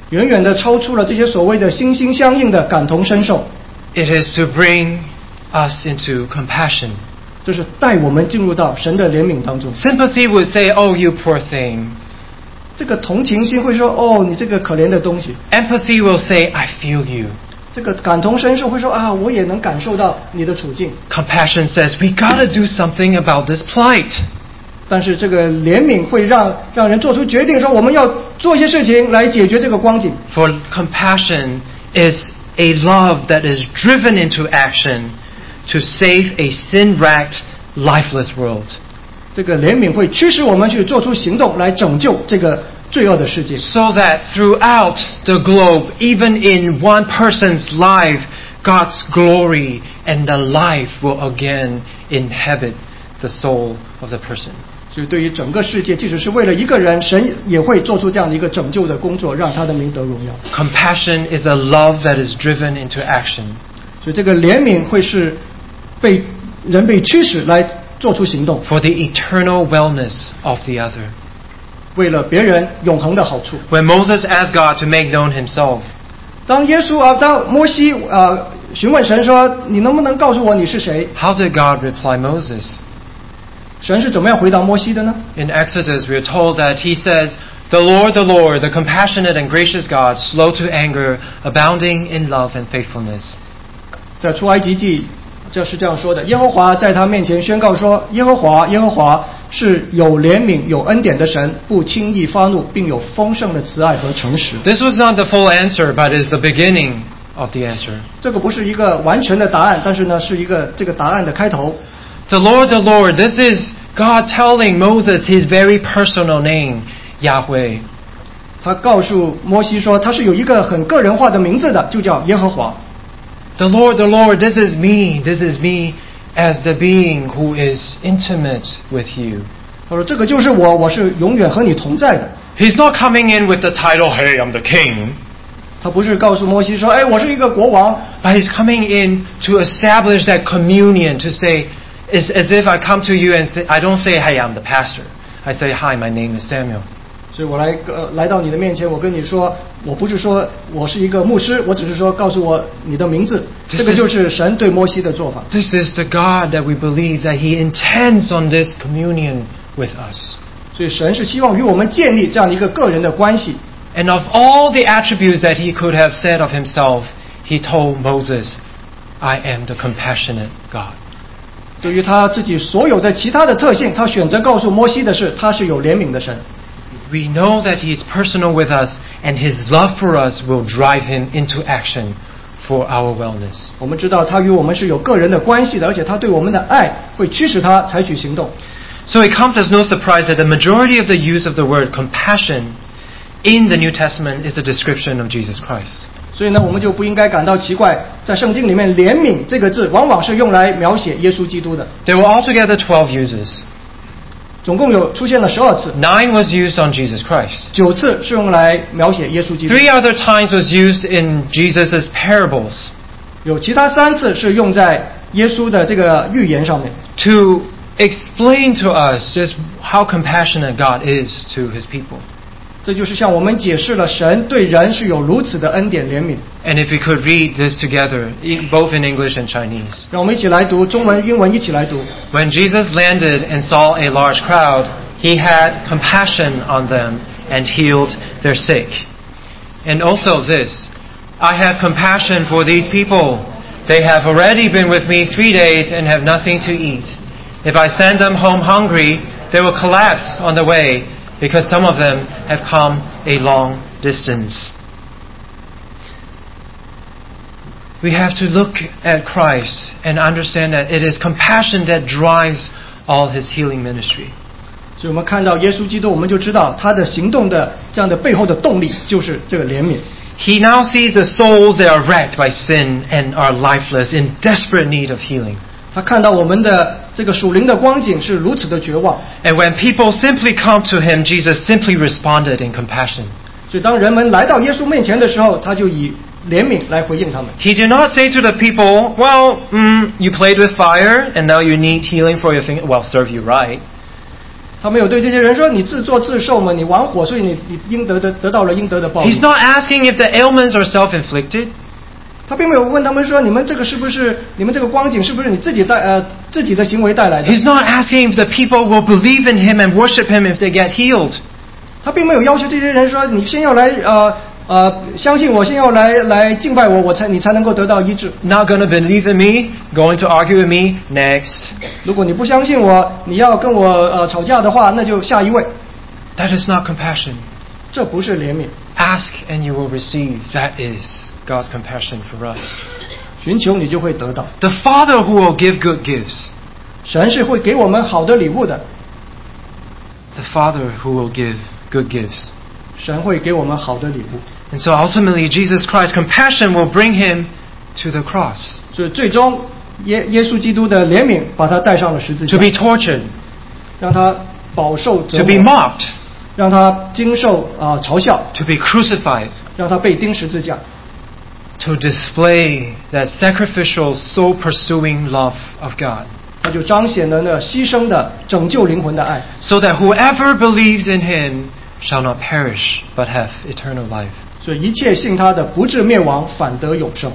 远远的超出了这些所谓的心心相印的感同身受。 It is to bring us into compassion. 这是带我们进入到神的怜悯当中。 Sympathy would say, "Oh, you poor thing." 这个同情心会说，哦，你这个可怜的东西。 Empathy will say, "I feel you." 这个感同身受会说，啊，我也能感受到你的处境。 Compassion says, "We gotta do something about this plight." 但是这个怜悯会让让人做出决定，说我们要做一些事情来解决这个光景。 For compassion is a love that is driven into action to save a sin-racked, lifeless world. 这个怜悯会驱使我们去做出行动，来拯救这个罪恶的世界。 So that throughout the globe, even in one person's life, God's glory and the life will again inhabit the soul of the person. 所以对于整个世界，即使是为了一个人，神也会做出这样的一个拯救的工作，让他的名得荣耀。 Compassion is a love that is driven into action. 所以这个怜悯会是被人被驱使来做出行动。 For the eternal wellness of the other. 为了别人永恒的好处。 When Moses asked God to make known himself, 当耶稣啊，当摩西啊询问神说：“你能不能告诉我你是谁？” how did God reply Moses? 神是怎么样回答摩西的呢？ In Exodus, we are told that he says, "The Lord, the Lord, the compassionate and gracious God, slow to anger, abounding in love and faithfulness." 在出埃及记，这是这样说的：耶和华在他面前宣告说：“耶和华，耶和华是有怜悯、有恩典的神，不轻易发怒，并有丰盛的慈爱和诚实。” This was not the full answer, but is the beginning of the answer. 这个不是一个完全的答案，但是呢，是一个这个答案的开头。 The Lord, the Lord, this is God telling Moses his very personal name, Yahweh. 他告诉摩西说，他是有一个很个人化的名字的，就叫耶和华。 The Lord, the Lord, this is me, this is me as the being who is intimate with you. 他说：“这个就是我，我是永远和你同在的。” He's not coming in with the title, "Hey, I'm the king." 他不是告诉摩西说：“哎，我是一个国王。” But he's coming in to establish that communion, to say, it's as if I come to you and say, I don't say, "Hey, I'm the pastor." I say, "Hi, my name is Samuel." 所以我来呃来到你的面前，我跟你说，我不是说我是一个牧师，我只是说告诉我你的名字。这个就是神对摩西的做法。 This is the God that we believe that He intends on this communion with us. 所以神是希望与我们建立这样的一个个人的关系。 And of all the attributes that He could have said of Himself, He told Moses, "I am the compassionate God." 对于他自己所有的其他的特性，他选择告诉摩西的是，他是有怜悯的神。 We know that He is personal with us, and His love for us will drive Him into action for our wellness. 我们知道他与我们是有个人的关系的，而且他对我们的爱会驱使他采取行动。 So it comes as no surprise that the majority of the use of the word compassion in the New Testament is a description of Jesus Christ. 所以呢，我们就不应该感到奇怪，在圣经里面，怜悯这个字往往是用来描写耶稣基督的。 There were altogether twelve uses. 总共有出现了十二次。 Nine was used on Jesus Christ. 九次是用来描写耶稣基督。 Three other times was used in Jesus' parables. 有其他三次是用在耶稣的这个预言上面。 To explain to us just how compassionate God is to His people. 这就是向我们解释了神对人是有如此的恩典怜悯。 And if we could read this together, both in English and Chinese. 让我们一起来读中文、英文一起来读。 When Jesus landed and saw a large crowd, He had compassion on them and healed their sick. And also this, "I have compassion for these people. They have already been with me three days and have nothing to eat. If I send them home hungry, they will collapse on the way, because some of them have come a long distance." We have to look at Christ and understand that it is compassion that drives all His healing ministry. 所以我们看到耶稣基督，我们就知道他的行动的这样的背后的动力就是这个怜悯。 He now sees the souls that are wrecked by sin and are lifeless, in desperate need of healing. 他看到我们的这个属灵的光景是如此的绝望。 And when people simply come to Him, Jesus simply responded in compassion. 所以当人们来到耶稣面前的时候，他就以怜悯来回应他们。 He did not say to the people, "Well, mm, you played with fire and now you need healing for your finger. Well, serve you right." 他没有对这些人说你自作自受嘛，你玩火，所以你你应得的得到了应得的报应。 He's not asking if the ailments are self-inflicted. 他并没有问他们说你们这个是不是你们这个光景是不是你自己带呃自己的行为带来的。 He's not asking if the people will believe in him and worship him if they get healed. 他并没有要求这些人说你先要来呃呃相信我，先要来来敬拜我，我才你才能够得到医治。 Not going to believe in me, going to argue with me, next. 如果你不相信我，你要跟我呃吵架的话，那就下一位。 That is not compassion. 这不是怜悯。 Ask and you will receive. That is God's compassion for us. 寻求你就会得到。 The Father who will give good gifts. 神是会给我们好的礼物的。 The Father who will give good gifts. 神会给我们好的礼物。 And so ultimately Jesus Christ's compassion will bring him to the cross. 所以最终耶耶稣基督的怜悯把他带上了十字架， To be tortured. 让他饱受折 To 磨， be mocked. 让他经受啊、呃、嘲笑， To be crucified. 让他被钉十字架， To display that sacrificial, soul-pursuing love of God. 他就彰显了那牺牲的拯救灵魂的爱， So that whoever believes in him shall not perish, but have eternal life. 所以一切信他的不至灭亡，反得永生。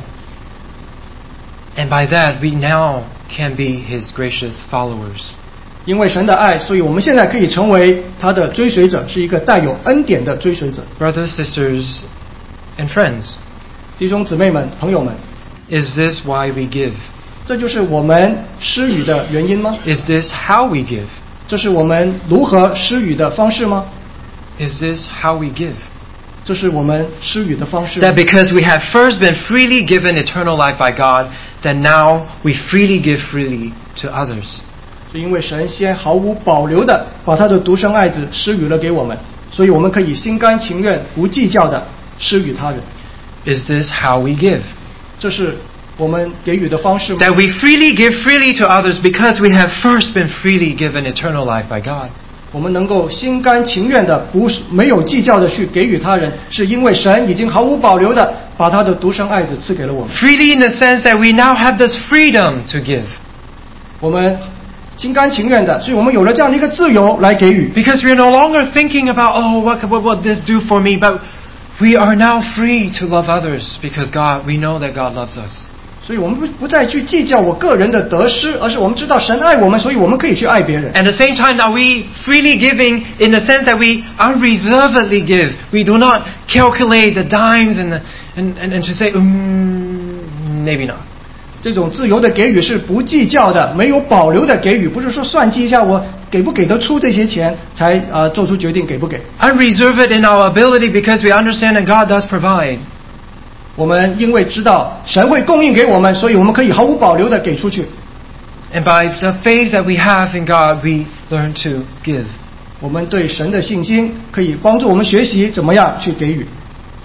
And by that we now can be his gracious followers. 因为神的爱，所以我们现在可以成为他的追随者，是一个带有恩典的追随者。 Brothers, sisters, and friends, 弟兄姊妹们、朋友们， is this why we give? 这就是我们施予的原因吗？ Is this how we give? 这是我们如何施予的方式吗？ Is this how we give? 这是我们施予的方式吗。 That because we have first been freely given eternal life by God, that now we freely give freely to others. 是因为神先毫无保留的把他的独生爱子施予了给我们，所以我们可以心甘情愿、不计较的施予他人。 Is this how we give? 这是我们给予的方式吗？ That we freely give freely to others because we have first been freely given eternal life by God. 我们能够心甘情愿的不没有计较的去给予他人，是因为神已经毫无保留的把他的独生爱子赐给了我们。 Freely in the sense that we now have this freedom to give. 我们心甘情愿的，所以我们有了这样的一个自由来给予。 Because we are no longer thinking about, oh, what, what will this do for me? But we are now free to love others because God, we know that God loves us. 所以我们不不再去计较我个人的得失，而是我们知道神爱我们，所以我们可以去爱别人。 At the same time, are we freely giving in the sense that we unreservedly give? We do not calculate the dimes and, the, and, and, and to say, mm, maybe not. 这种自由的给予是不计较的，没有保留的给予，不是说算计一下我给不给得出这些钱才啊、呃、做出决定给不给。 Unreserved in our ability because we understand that God does provide. 我们因为知道神会供应给我们，所以我们可以毫无保留的给出去。 And by the faith that we have in God, we learn to give. 我们对神的信心可以帮助我们学习怎么样去给予。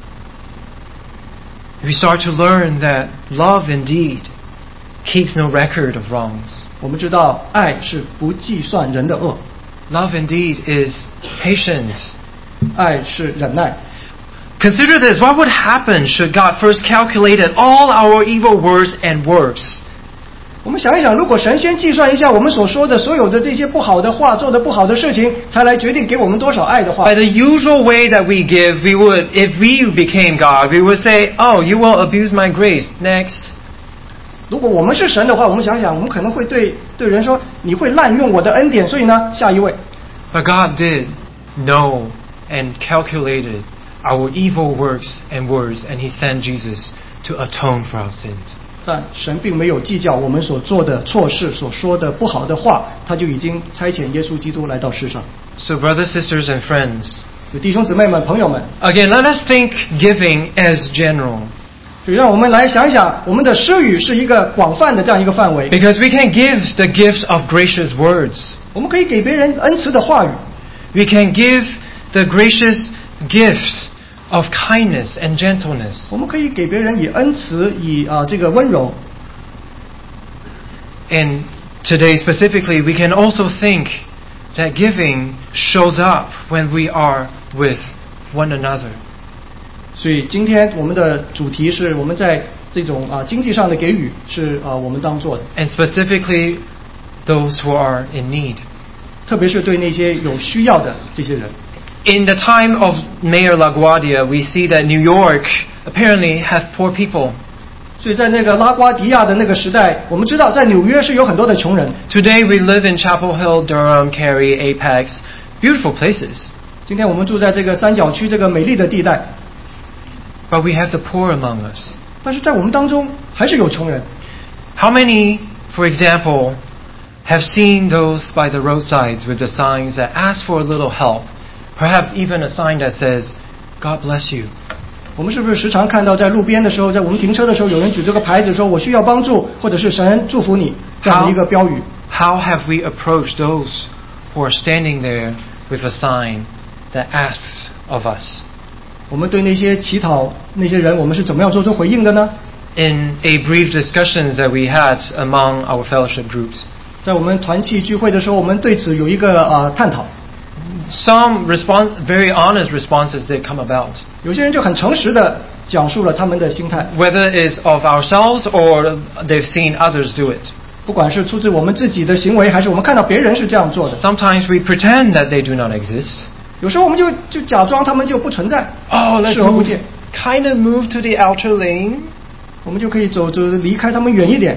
We start to learn that love indeed keeps no record of wrongs. 我们知道爱是不计算人的恶， Love indeed is patient. 爱是忍耐。 Consider this. What would happen should God first calculated all our evil words and works? 我们想一想，如果神先计算一下我们所说的所有的这些不好的话，做的不好的事情，才来决定给我们多少爱的话， By the usual way that we give, we would, if we became God, we would say, oh, you will abuse my grace. Next. 如果我们是神的话，我们想想，我们可能会对对人说，你会滥用我的恩典，所以呢，下一位。 But God did know and calculated our evil works and words, and He sent Jesus to atone for our sins. 但神并没有计较我们所做的错事、所说的不好的话，他就已经差遣耶稣基督来到世上。 So, brothers, sisters, and friends, 有弟兄姊妹们、朋友们， again, let us think giving as general. 所以让我们来想一想，我们的施予是一个广泛的这样一个范围。 Because we can give the gift of gracious words. 我们可以给别人恩慈的话语， We can give the gracious gift of kindness and gentleness. 我们可以给别人以恩慈，以啊、呃、这个温柔。 And today specifically, we can also think that giving shows up when we are with one another. 所以今天我们的主题是我们在这种啊、呃、经济上的给予是啊、呃、我们当做的， And specifically, those who are in need. 特别是对那些有需要的这些人。 In the time of Mayor LaGuardia, we see that New York apparently has poor people. 所以在那个拉瓜迪亚的那个时代，我们知道在纽约是有很多的穷人。 Today we live in Chapel Hill, Durham, Cary, Apex, beautiful places. 今天我们住在这个三角区这个美丽的地带。 But we have the poor among us. 但是在我们当中还是有穷人。 How many, for example, have seen those by the roadsides with the signs that ask for a little help? Perhaps even a sign that says, God bless you. 我们是不是时常看到在路边的时候，在我们停车的时候，有人举这个牌子说我需要帮助，或者是神祝福你这样的一个标语。 How, how have we approached those who are standing there with a sign that asks of us? 我们对那些乞讨那些人，我们是怎么样做出回应的呢？ In a brief discussions that we had among our fellowship groups, 在我们团契聚会的时候，我们对此有一个呃探讨。 Some response, very honest responses that come about. 有些人就很诚实的讲述了他们的心态。 Whether it's of ourselves or they've seen others do it. 不管是出自我们自己的行为，还是我们看到别人是这样做的。 Sometimes we pretend that they do not exist. 有时候我们就就假装他们就不存在， Oh, let's 视而不见。 kind of move to the outer lane. 我们就可以走走离开他们远一点。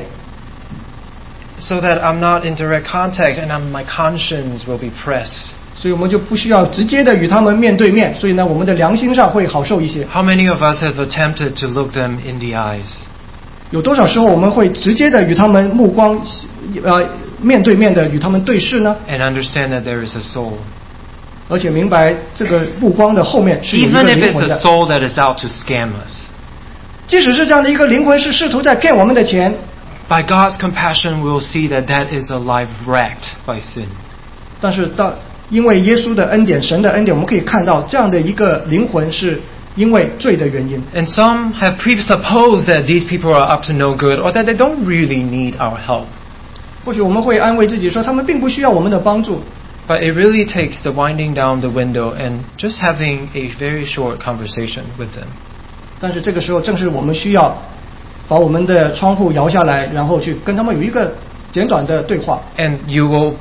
So that I'm not in direct contact and I'm, my conscience will be pressed. 所以我们就不需要直接的与他们面对面，所以呢，我们的良心上会好受一些。 How many of us have attempted to look them in the eyes? 有多少时候我们会直接的与他们目光呃面对面的与他们对视呢？ And understand that there is a soul. 而且明白这个目光的后面是有一 Even 个 if 灵 it's 魂 a 的。 soul that is out to scam us. 即使是这样的一个灵魂是试图在骗我们的钱， By God's compassion, we'll see that that is a life wrecked by sin. 但是当因为耶稣的恩典，神的恩典，我们可以看到这样的一个灵魂是因为罪的原因。 And some have presupposed that these people are up to no good or that they don't really need our help. 或许我们会安慰自己说，他们并不需要我们的帮助。 But it really takes the winding down the window and just having a very short conversation with them. 但是这个时候正是我们需要把我们的窗户摇下来，然后去跟他们有一个简短的对话。 And you will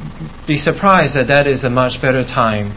be surprised that that is a much better time,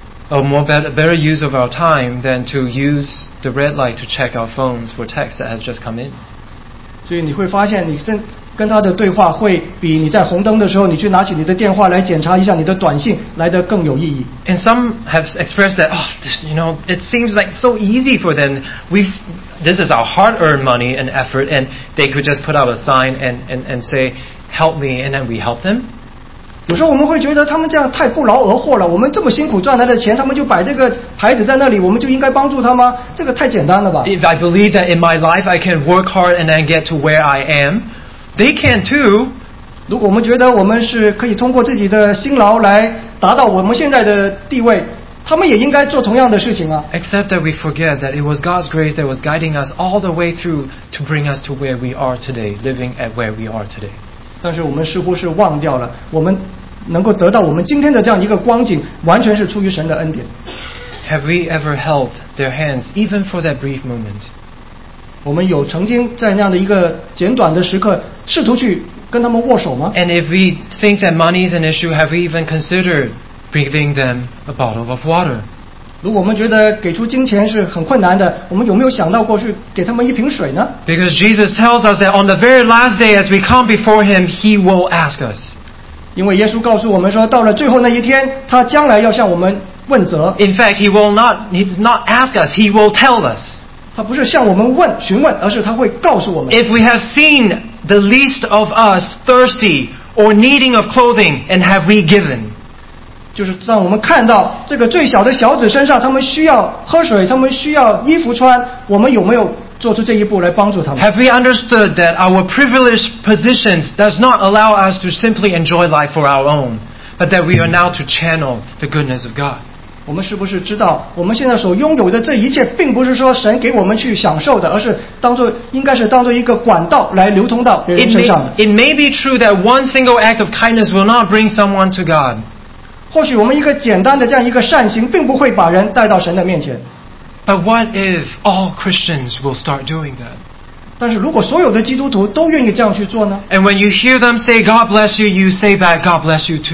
a more better, better use of our time than to use the red light to check our phones for text that has just come in. 所以你会发现，你跟跟他的对话会比你在红灯的时候，你去拿起你的电话来检查一下你的短信来得更有意义。 And some have expressed that, oh, this, you know, it seems like so easy for them. We, this is our hard-earned money and effort, and they could just put out a sign and, and, and say, help me, and then we help them. 有时候我们会觉得他们这样太不劳而获了，我们这么辛苦赚来的钱，他们就摆这个牌子在那里，我们就应该帮助他吗？这个太简单了吧。 If I believe that in my life I can work hard and then get to where I am, they can too. 如果我们觉得我们是可以通过自己的辛劳来达到我们现在的地位，他们也应该做同样的事情啊。 Except that we forget that it was God's grace that was guiding us all the way through to bring us to where we are today, living at where we are today. 但是我们似乎是忘掉了，我们能够得到我们今天的这样一个光景，完全是出于神的恩典。 Have we ever held their hands, even for that brief moment? 我们有曾经在那样的一个简短的时刻，试图去跟他们握手吗？ And if we think that money is an issue, have we even considered giving them a bottle of water? 如果我们觉得给出金钱是很困难的，我们有没有想到过去给他们一瓶水呢？ Because Jesus tells us that on the very last day as we come before Him, He will ask us. 因为耶稣告诉我们说，到了最后那一天，他将来要向我们问责。 In fact, He will not, He does not ask us, He will tell us. 他不是向我们问询问，而是他会告诉我们。 If we have seen the least of us thirsty or needing of clothing, and have we given? 就是让我们看到这个最小的小子身上，他们需要喝水，他们需要衣服穿，我们有没有做出这一步来帮助他们？ Have we understood that our privileged positions does not allow us to simply enjoy life for our own, but that we are now to channel the goodness of God? 我们是不是知道，我们现在所拥有的这一切，并不是说神给我们去享受的，而是当做应该是当做一个管道来流通到别人 It 身 may, 上的。 it may be true that one single act of kindness will not bring someone to God. 或许我们一个简单的这样一个善行，并不会把人带到神的面前。 But what if all Christians will start doing that? 但是如果所有的基督徒都愿意这样去做呢？ And when you hear them say, God bless you, you say back, God bless you too.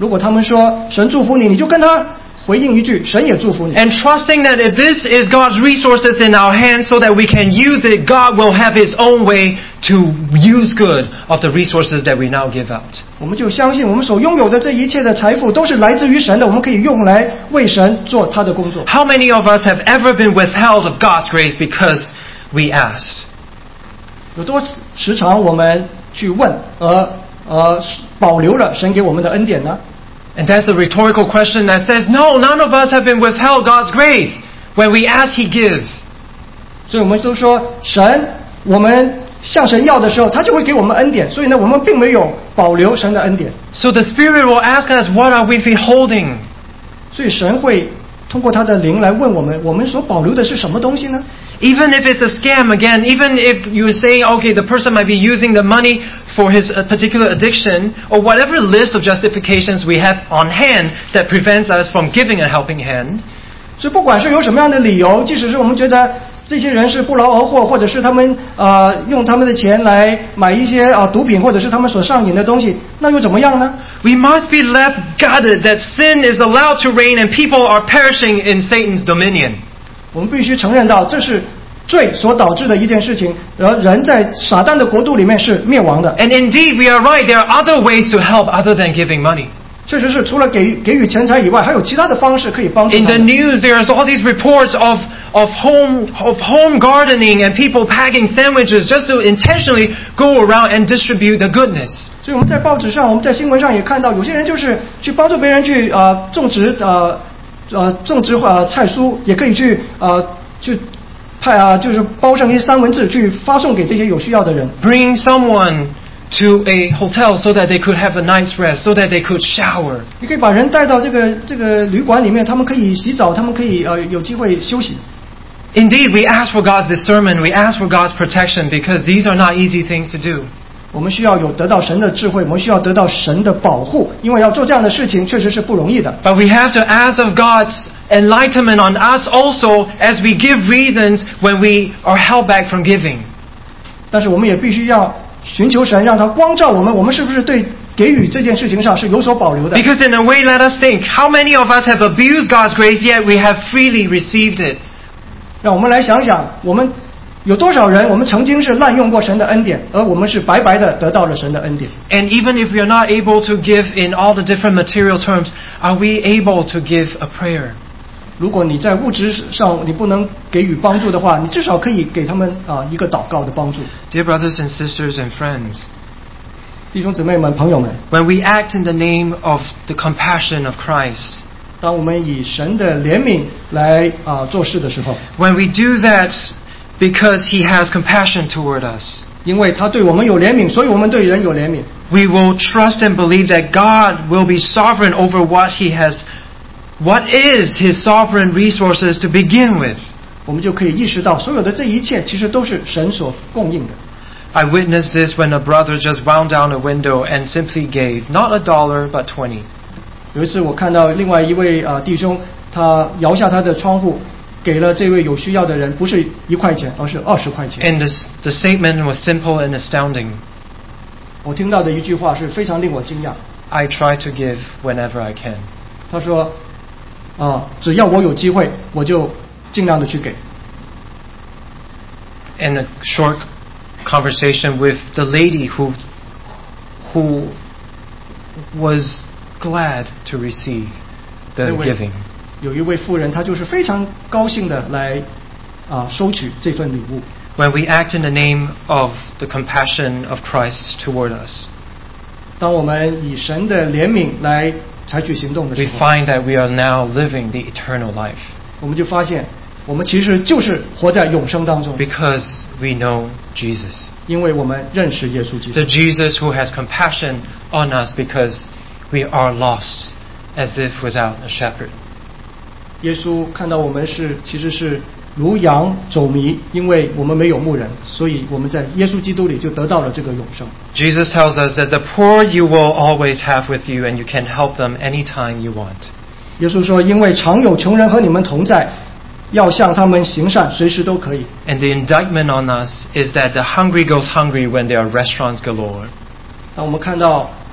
如果他们说神祝福你，你就跟他回应一句神也祝福你。 And trusting that if this is God's resources in our hands so that we can use it, God will have His own way to use good of the resources that we now give out. 我们就相信我们所拥有的这一切的财富都是来自于神的，我们可以用来为神做他的工作。 How many of us have ever been withheld of God's grace because we asked? 有多时常我们去问，而呃保留了神给我们的恩典呢？ And that's the rhetorical question that says, no, none of us have been withheld God's grace. When we ask, He gives. 所以我们都说神，我们向神要的时候，他就会给我们恩典。所以呢，我们并没有保留神的恩典。 So the Spirit will ask us, what are we withholding? 所以神会通过他的灵来问我们，我们所保留的是什么东西呢？ Even if it's a scam, again, even if you're saying, okay, the person might be using the money for his uh, particular addiction, or whatever list of justifications we have on hand that prevents us from giving a helping hand. 所以不管是有什么样的理由，即使是我们觉得这些人是不劳而获，或者是他们呃用他们的钱来买一些啊、呃、毒品，或者是他们所上瘾的东西，那又怎么样呢？ We must be left guarded that sin is allowed to reign and people are perishing in Satan's dominion. 我们必须承认到这是罪所导致的一件事情，而人在撒旦的国度里面是灭亡的。 And indeed, we are right. There are other ways to help other than giving money. 确实是除了给给予钱财以外，还有其他的方式可以帮助他 In 们。 the news, there's all these reports of of home of home gardening and people packing sandwiches just to intentionally go around and distribute the goodness. 所以我们在报纸上，我们在新闻上也看到，有些人就是去帮助别人去呃种植呃呃种植呃菜蔬，也可以去呃去派啊、呃、就是包上一些三文治去发送给这些有需要的人。 Bring someone to a hotel so that they could have a night's rest, so that they could shower. 你可以把人带到这个这个旅馆里面，他们可以洗澡，他们可以呃有机会休息。 Indeed, we ask for God's discernment, we ask for God's protection because these are not easy things to do. 我们需要有得到神的智慧，我们需要得到神的保护，因为要做这样的事情确实是不容易的。 But we have to ask of God's enlightenment on us also as we give reasons when we are held back from giving. 但是我们也必须要寻求神，让他光照我们，我们是不是对给予这件事情上是有所保留的？ Because in a way, let us think, how many of us have abused God's grace, yet we have freely received it? 让我们来想想，我们有多少人，我们曾经是滥用过神的恩典，而我们是白白的得到了神的恩典。 And even if we are not able to give in all the different material terms, are we able to give a prayer? 如果你在物质上你不能给予帮助的话，你至少可以给他们啊一个祷告的帮助。 Dear brothers and sisters and friends, 弟兄姊妹们、朋友们， when we act in the name of the compassion of Christ, 当我们以神的怜悯来啊做事的时候， when we do that because He has compassion toward us, 因为他对我们有怜悯，所以我们对人有怜悯。 we will trust and believe that God will be sovereign over what He has, what is His sovereign resources to begin with. 我们就可以意识到，所有的这一切其实都是神所供应的。 I witnessed this when a brother just wound down a window and simply gave, not a dollar, but twenty. 有一次，我看到另外一位啊、呃、弟兄，他摇下他的窗户，给了这位有需要的人，不是一块钱，而是二十块钱。 And this, the statement was simple and astounding. 我听到的一句话是非常令我惊讶。 I try to give whenever I can. 他说：“啊，只要我有机会，我就尽量的去给。” And a short conversation with the lady who, who was glad to receive the 那位 giving. 有一位妇人，她就是非常高兴的来啊收取这份礼物。 When we act in the name of the compassion of Christ toward us, 当我们以神的怜悯来采取行动的时 we 候， find that we are now living the eternal life 我们就发现，我们其实就是活在永生当中， because we know Jesus. 因为我们认识耶稣基督 The。Jesus who has compassion on us because we are lost as if without a shepherd. 耶稣看到我们是其实是如羊走迷，因为我们没有牧人，所以我们在耶稣基督里就得到了这个永生。 Jesus tells us that the poor you will always have with you and you can help them anytime you want. 耶稣说：“因为常有穷人和你们同在，要向他们行善，随时都可以。” And the indictment on us is that the hungry goes hungry when there are restaurants galore. 当我们看到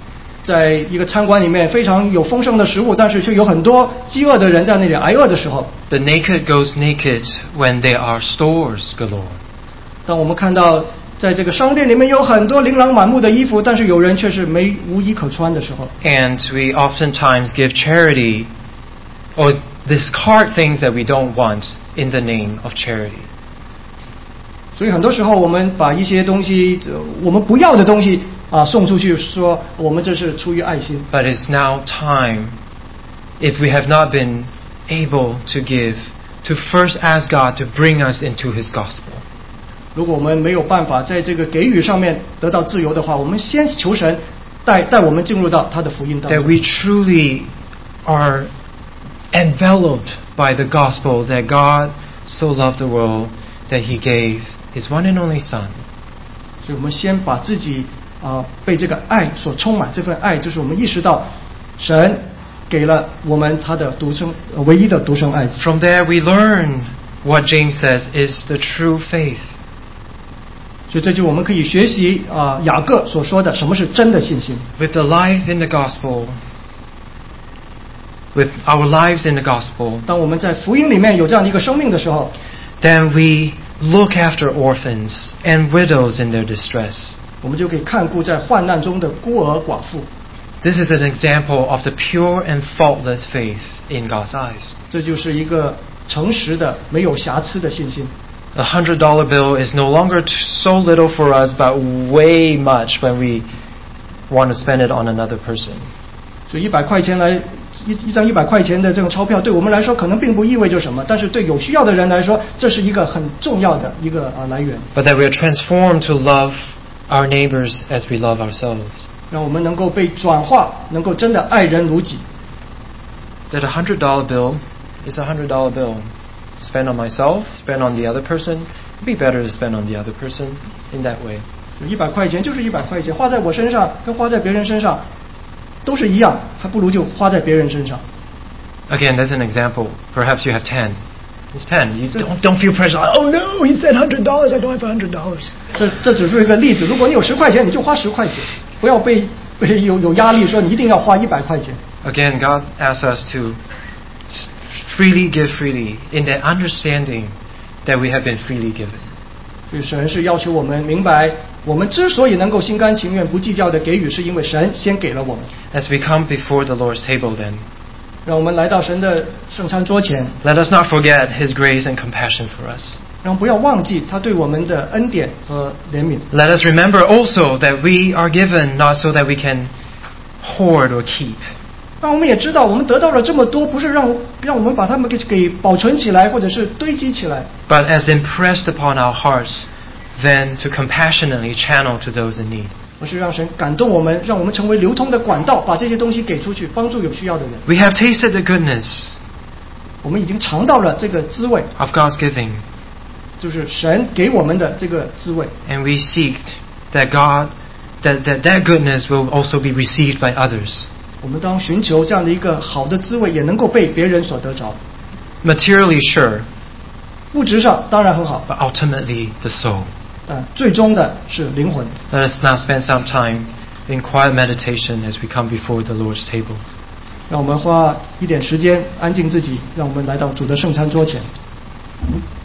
在一个餐馆里面非常有丰盛的食物，但是却有很多饥饿的人在那里挨饿的时候， The naked goes naked when there are stores galore. 当我们看到在这个商店里面有很多琳琅满目的衣服，但是有人却是没无衣可穿的时候， And we oftentimes give charity or discard things that we don't want in the name of charity. 所以很多时候我们把一些东西，呃我们不要的东西啊送出去，说我们这是出于爱心。 But it's now time, if we have not been able to give, to first ask God to bring us into His gospel. 如果我们没有办法在这个给予上面得到自由的话，我们先求神带带我们进入到他的福音当 That 中。 we truly are enveloped by the gospel that God so loved the world that He gave His one and only Son. 所以我们先把自己啊、被这个爱所充满，这份爱就是我们意识到神给了我们他的独生呃唯一的独生爱子。 From there we learn what James says is the true faith. 所以这就我们可以学习啊、雅各所说的什么是真的信心。 With the life in the gospel, with our lives in the gospel, 当我们在福音里面有这样的一个生命的时候， then we look after orphans and widows in their distress. 我们就可以看顾在患难中的孤儿寡妇。 This is an example of the pure and faultless faith in God's eyes. 这就是一个诚实的、没有瑕疵的信心。 A hundred dollar bill is no longer t- so little for us, but way much when we want to spend it on another person. 所以一百块钱来一一张一百块钱的这种钞票，对我们来说可能并不意味着什么，但是对有需要的人来说，这是一个很重要的一个啊来源。 But that we are transformed to love our neighbors as we love ourselves. 让我们能够被转化，能够真的爱人如己。 That a hundred dollar bill is a hundred dollar bill. Spend on myself, spend on the other person. It'd be better to spend on the other person in that way. 一百块钱就是一百块钱，花在我身上跟花在别人身上都是一样，还不如就花在别人身上。 Again, that's an example. Perhaps you have ten. It's ten. You don't don't feel pressure. Oh no, he said hundred dollars. I don't have a hundred dollars. 这这只是一个例子，如果你有十块钱，你就花十块钱，不要被被有有压力说你一定要花一百块钱。 Again, God asks us to freely give freely in that understanding that we have been freely given. 所以神是要求我们明白，我们之所以能够心甘情愿、不计较的给予，是因为神先给了我们。 As we come before the Lord's table then, 让我们来到神的圣餐桌前， let us not forget His grace and compassion for us. 让我们不要忘记他对我们的恩典和怜悯。 Let us remember also that we are given not so that we can hoard or keep, 让我们也知道，我们得到了这么多，不是让让我们把它们给给保存起来，或者是堆积起来， but as impressed upon our hearts, then to compassionately channel to those in need. 而是让神感动我们，让我们成为流通的管道，把这些东西给出去，帮助有需要的人。 We have tasted the goodness 我们已经尝到了这个滋味， of God's giving, 就是神给我们的这个滋味。 and we seek that God, that that, that goodness will also be received by others. 我们当寻求这样的一个好的滋味，也能够被别人所得着。 Materially sure, 物质上当然很好， but ultimately the soul. 但最终的是灵魂。 Let us now spend some time in quiet meditation as we come before the Lord's table. 让我们花一点时间安静自己，让我们来到主的圣餐桌前。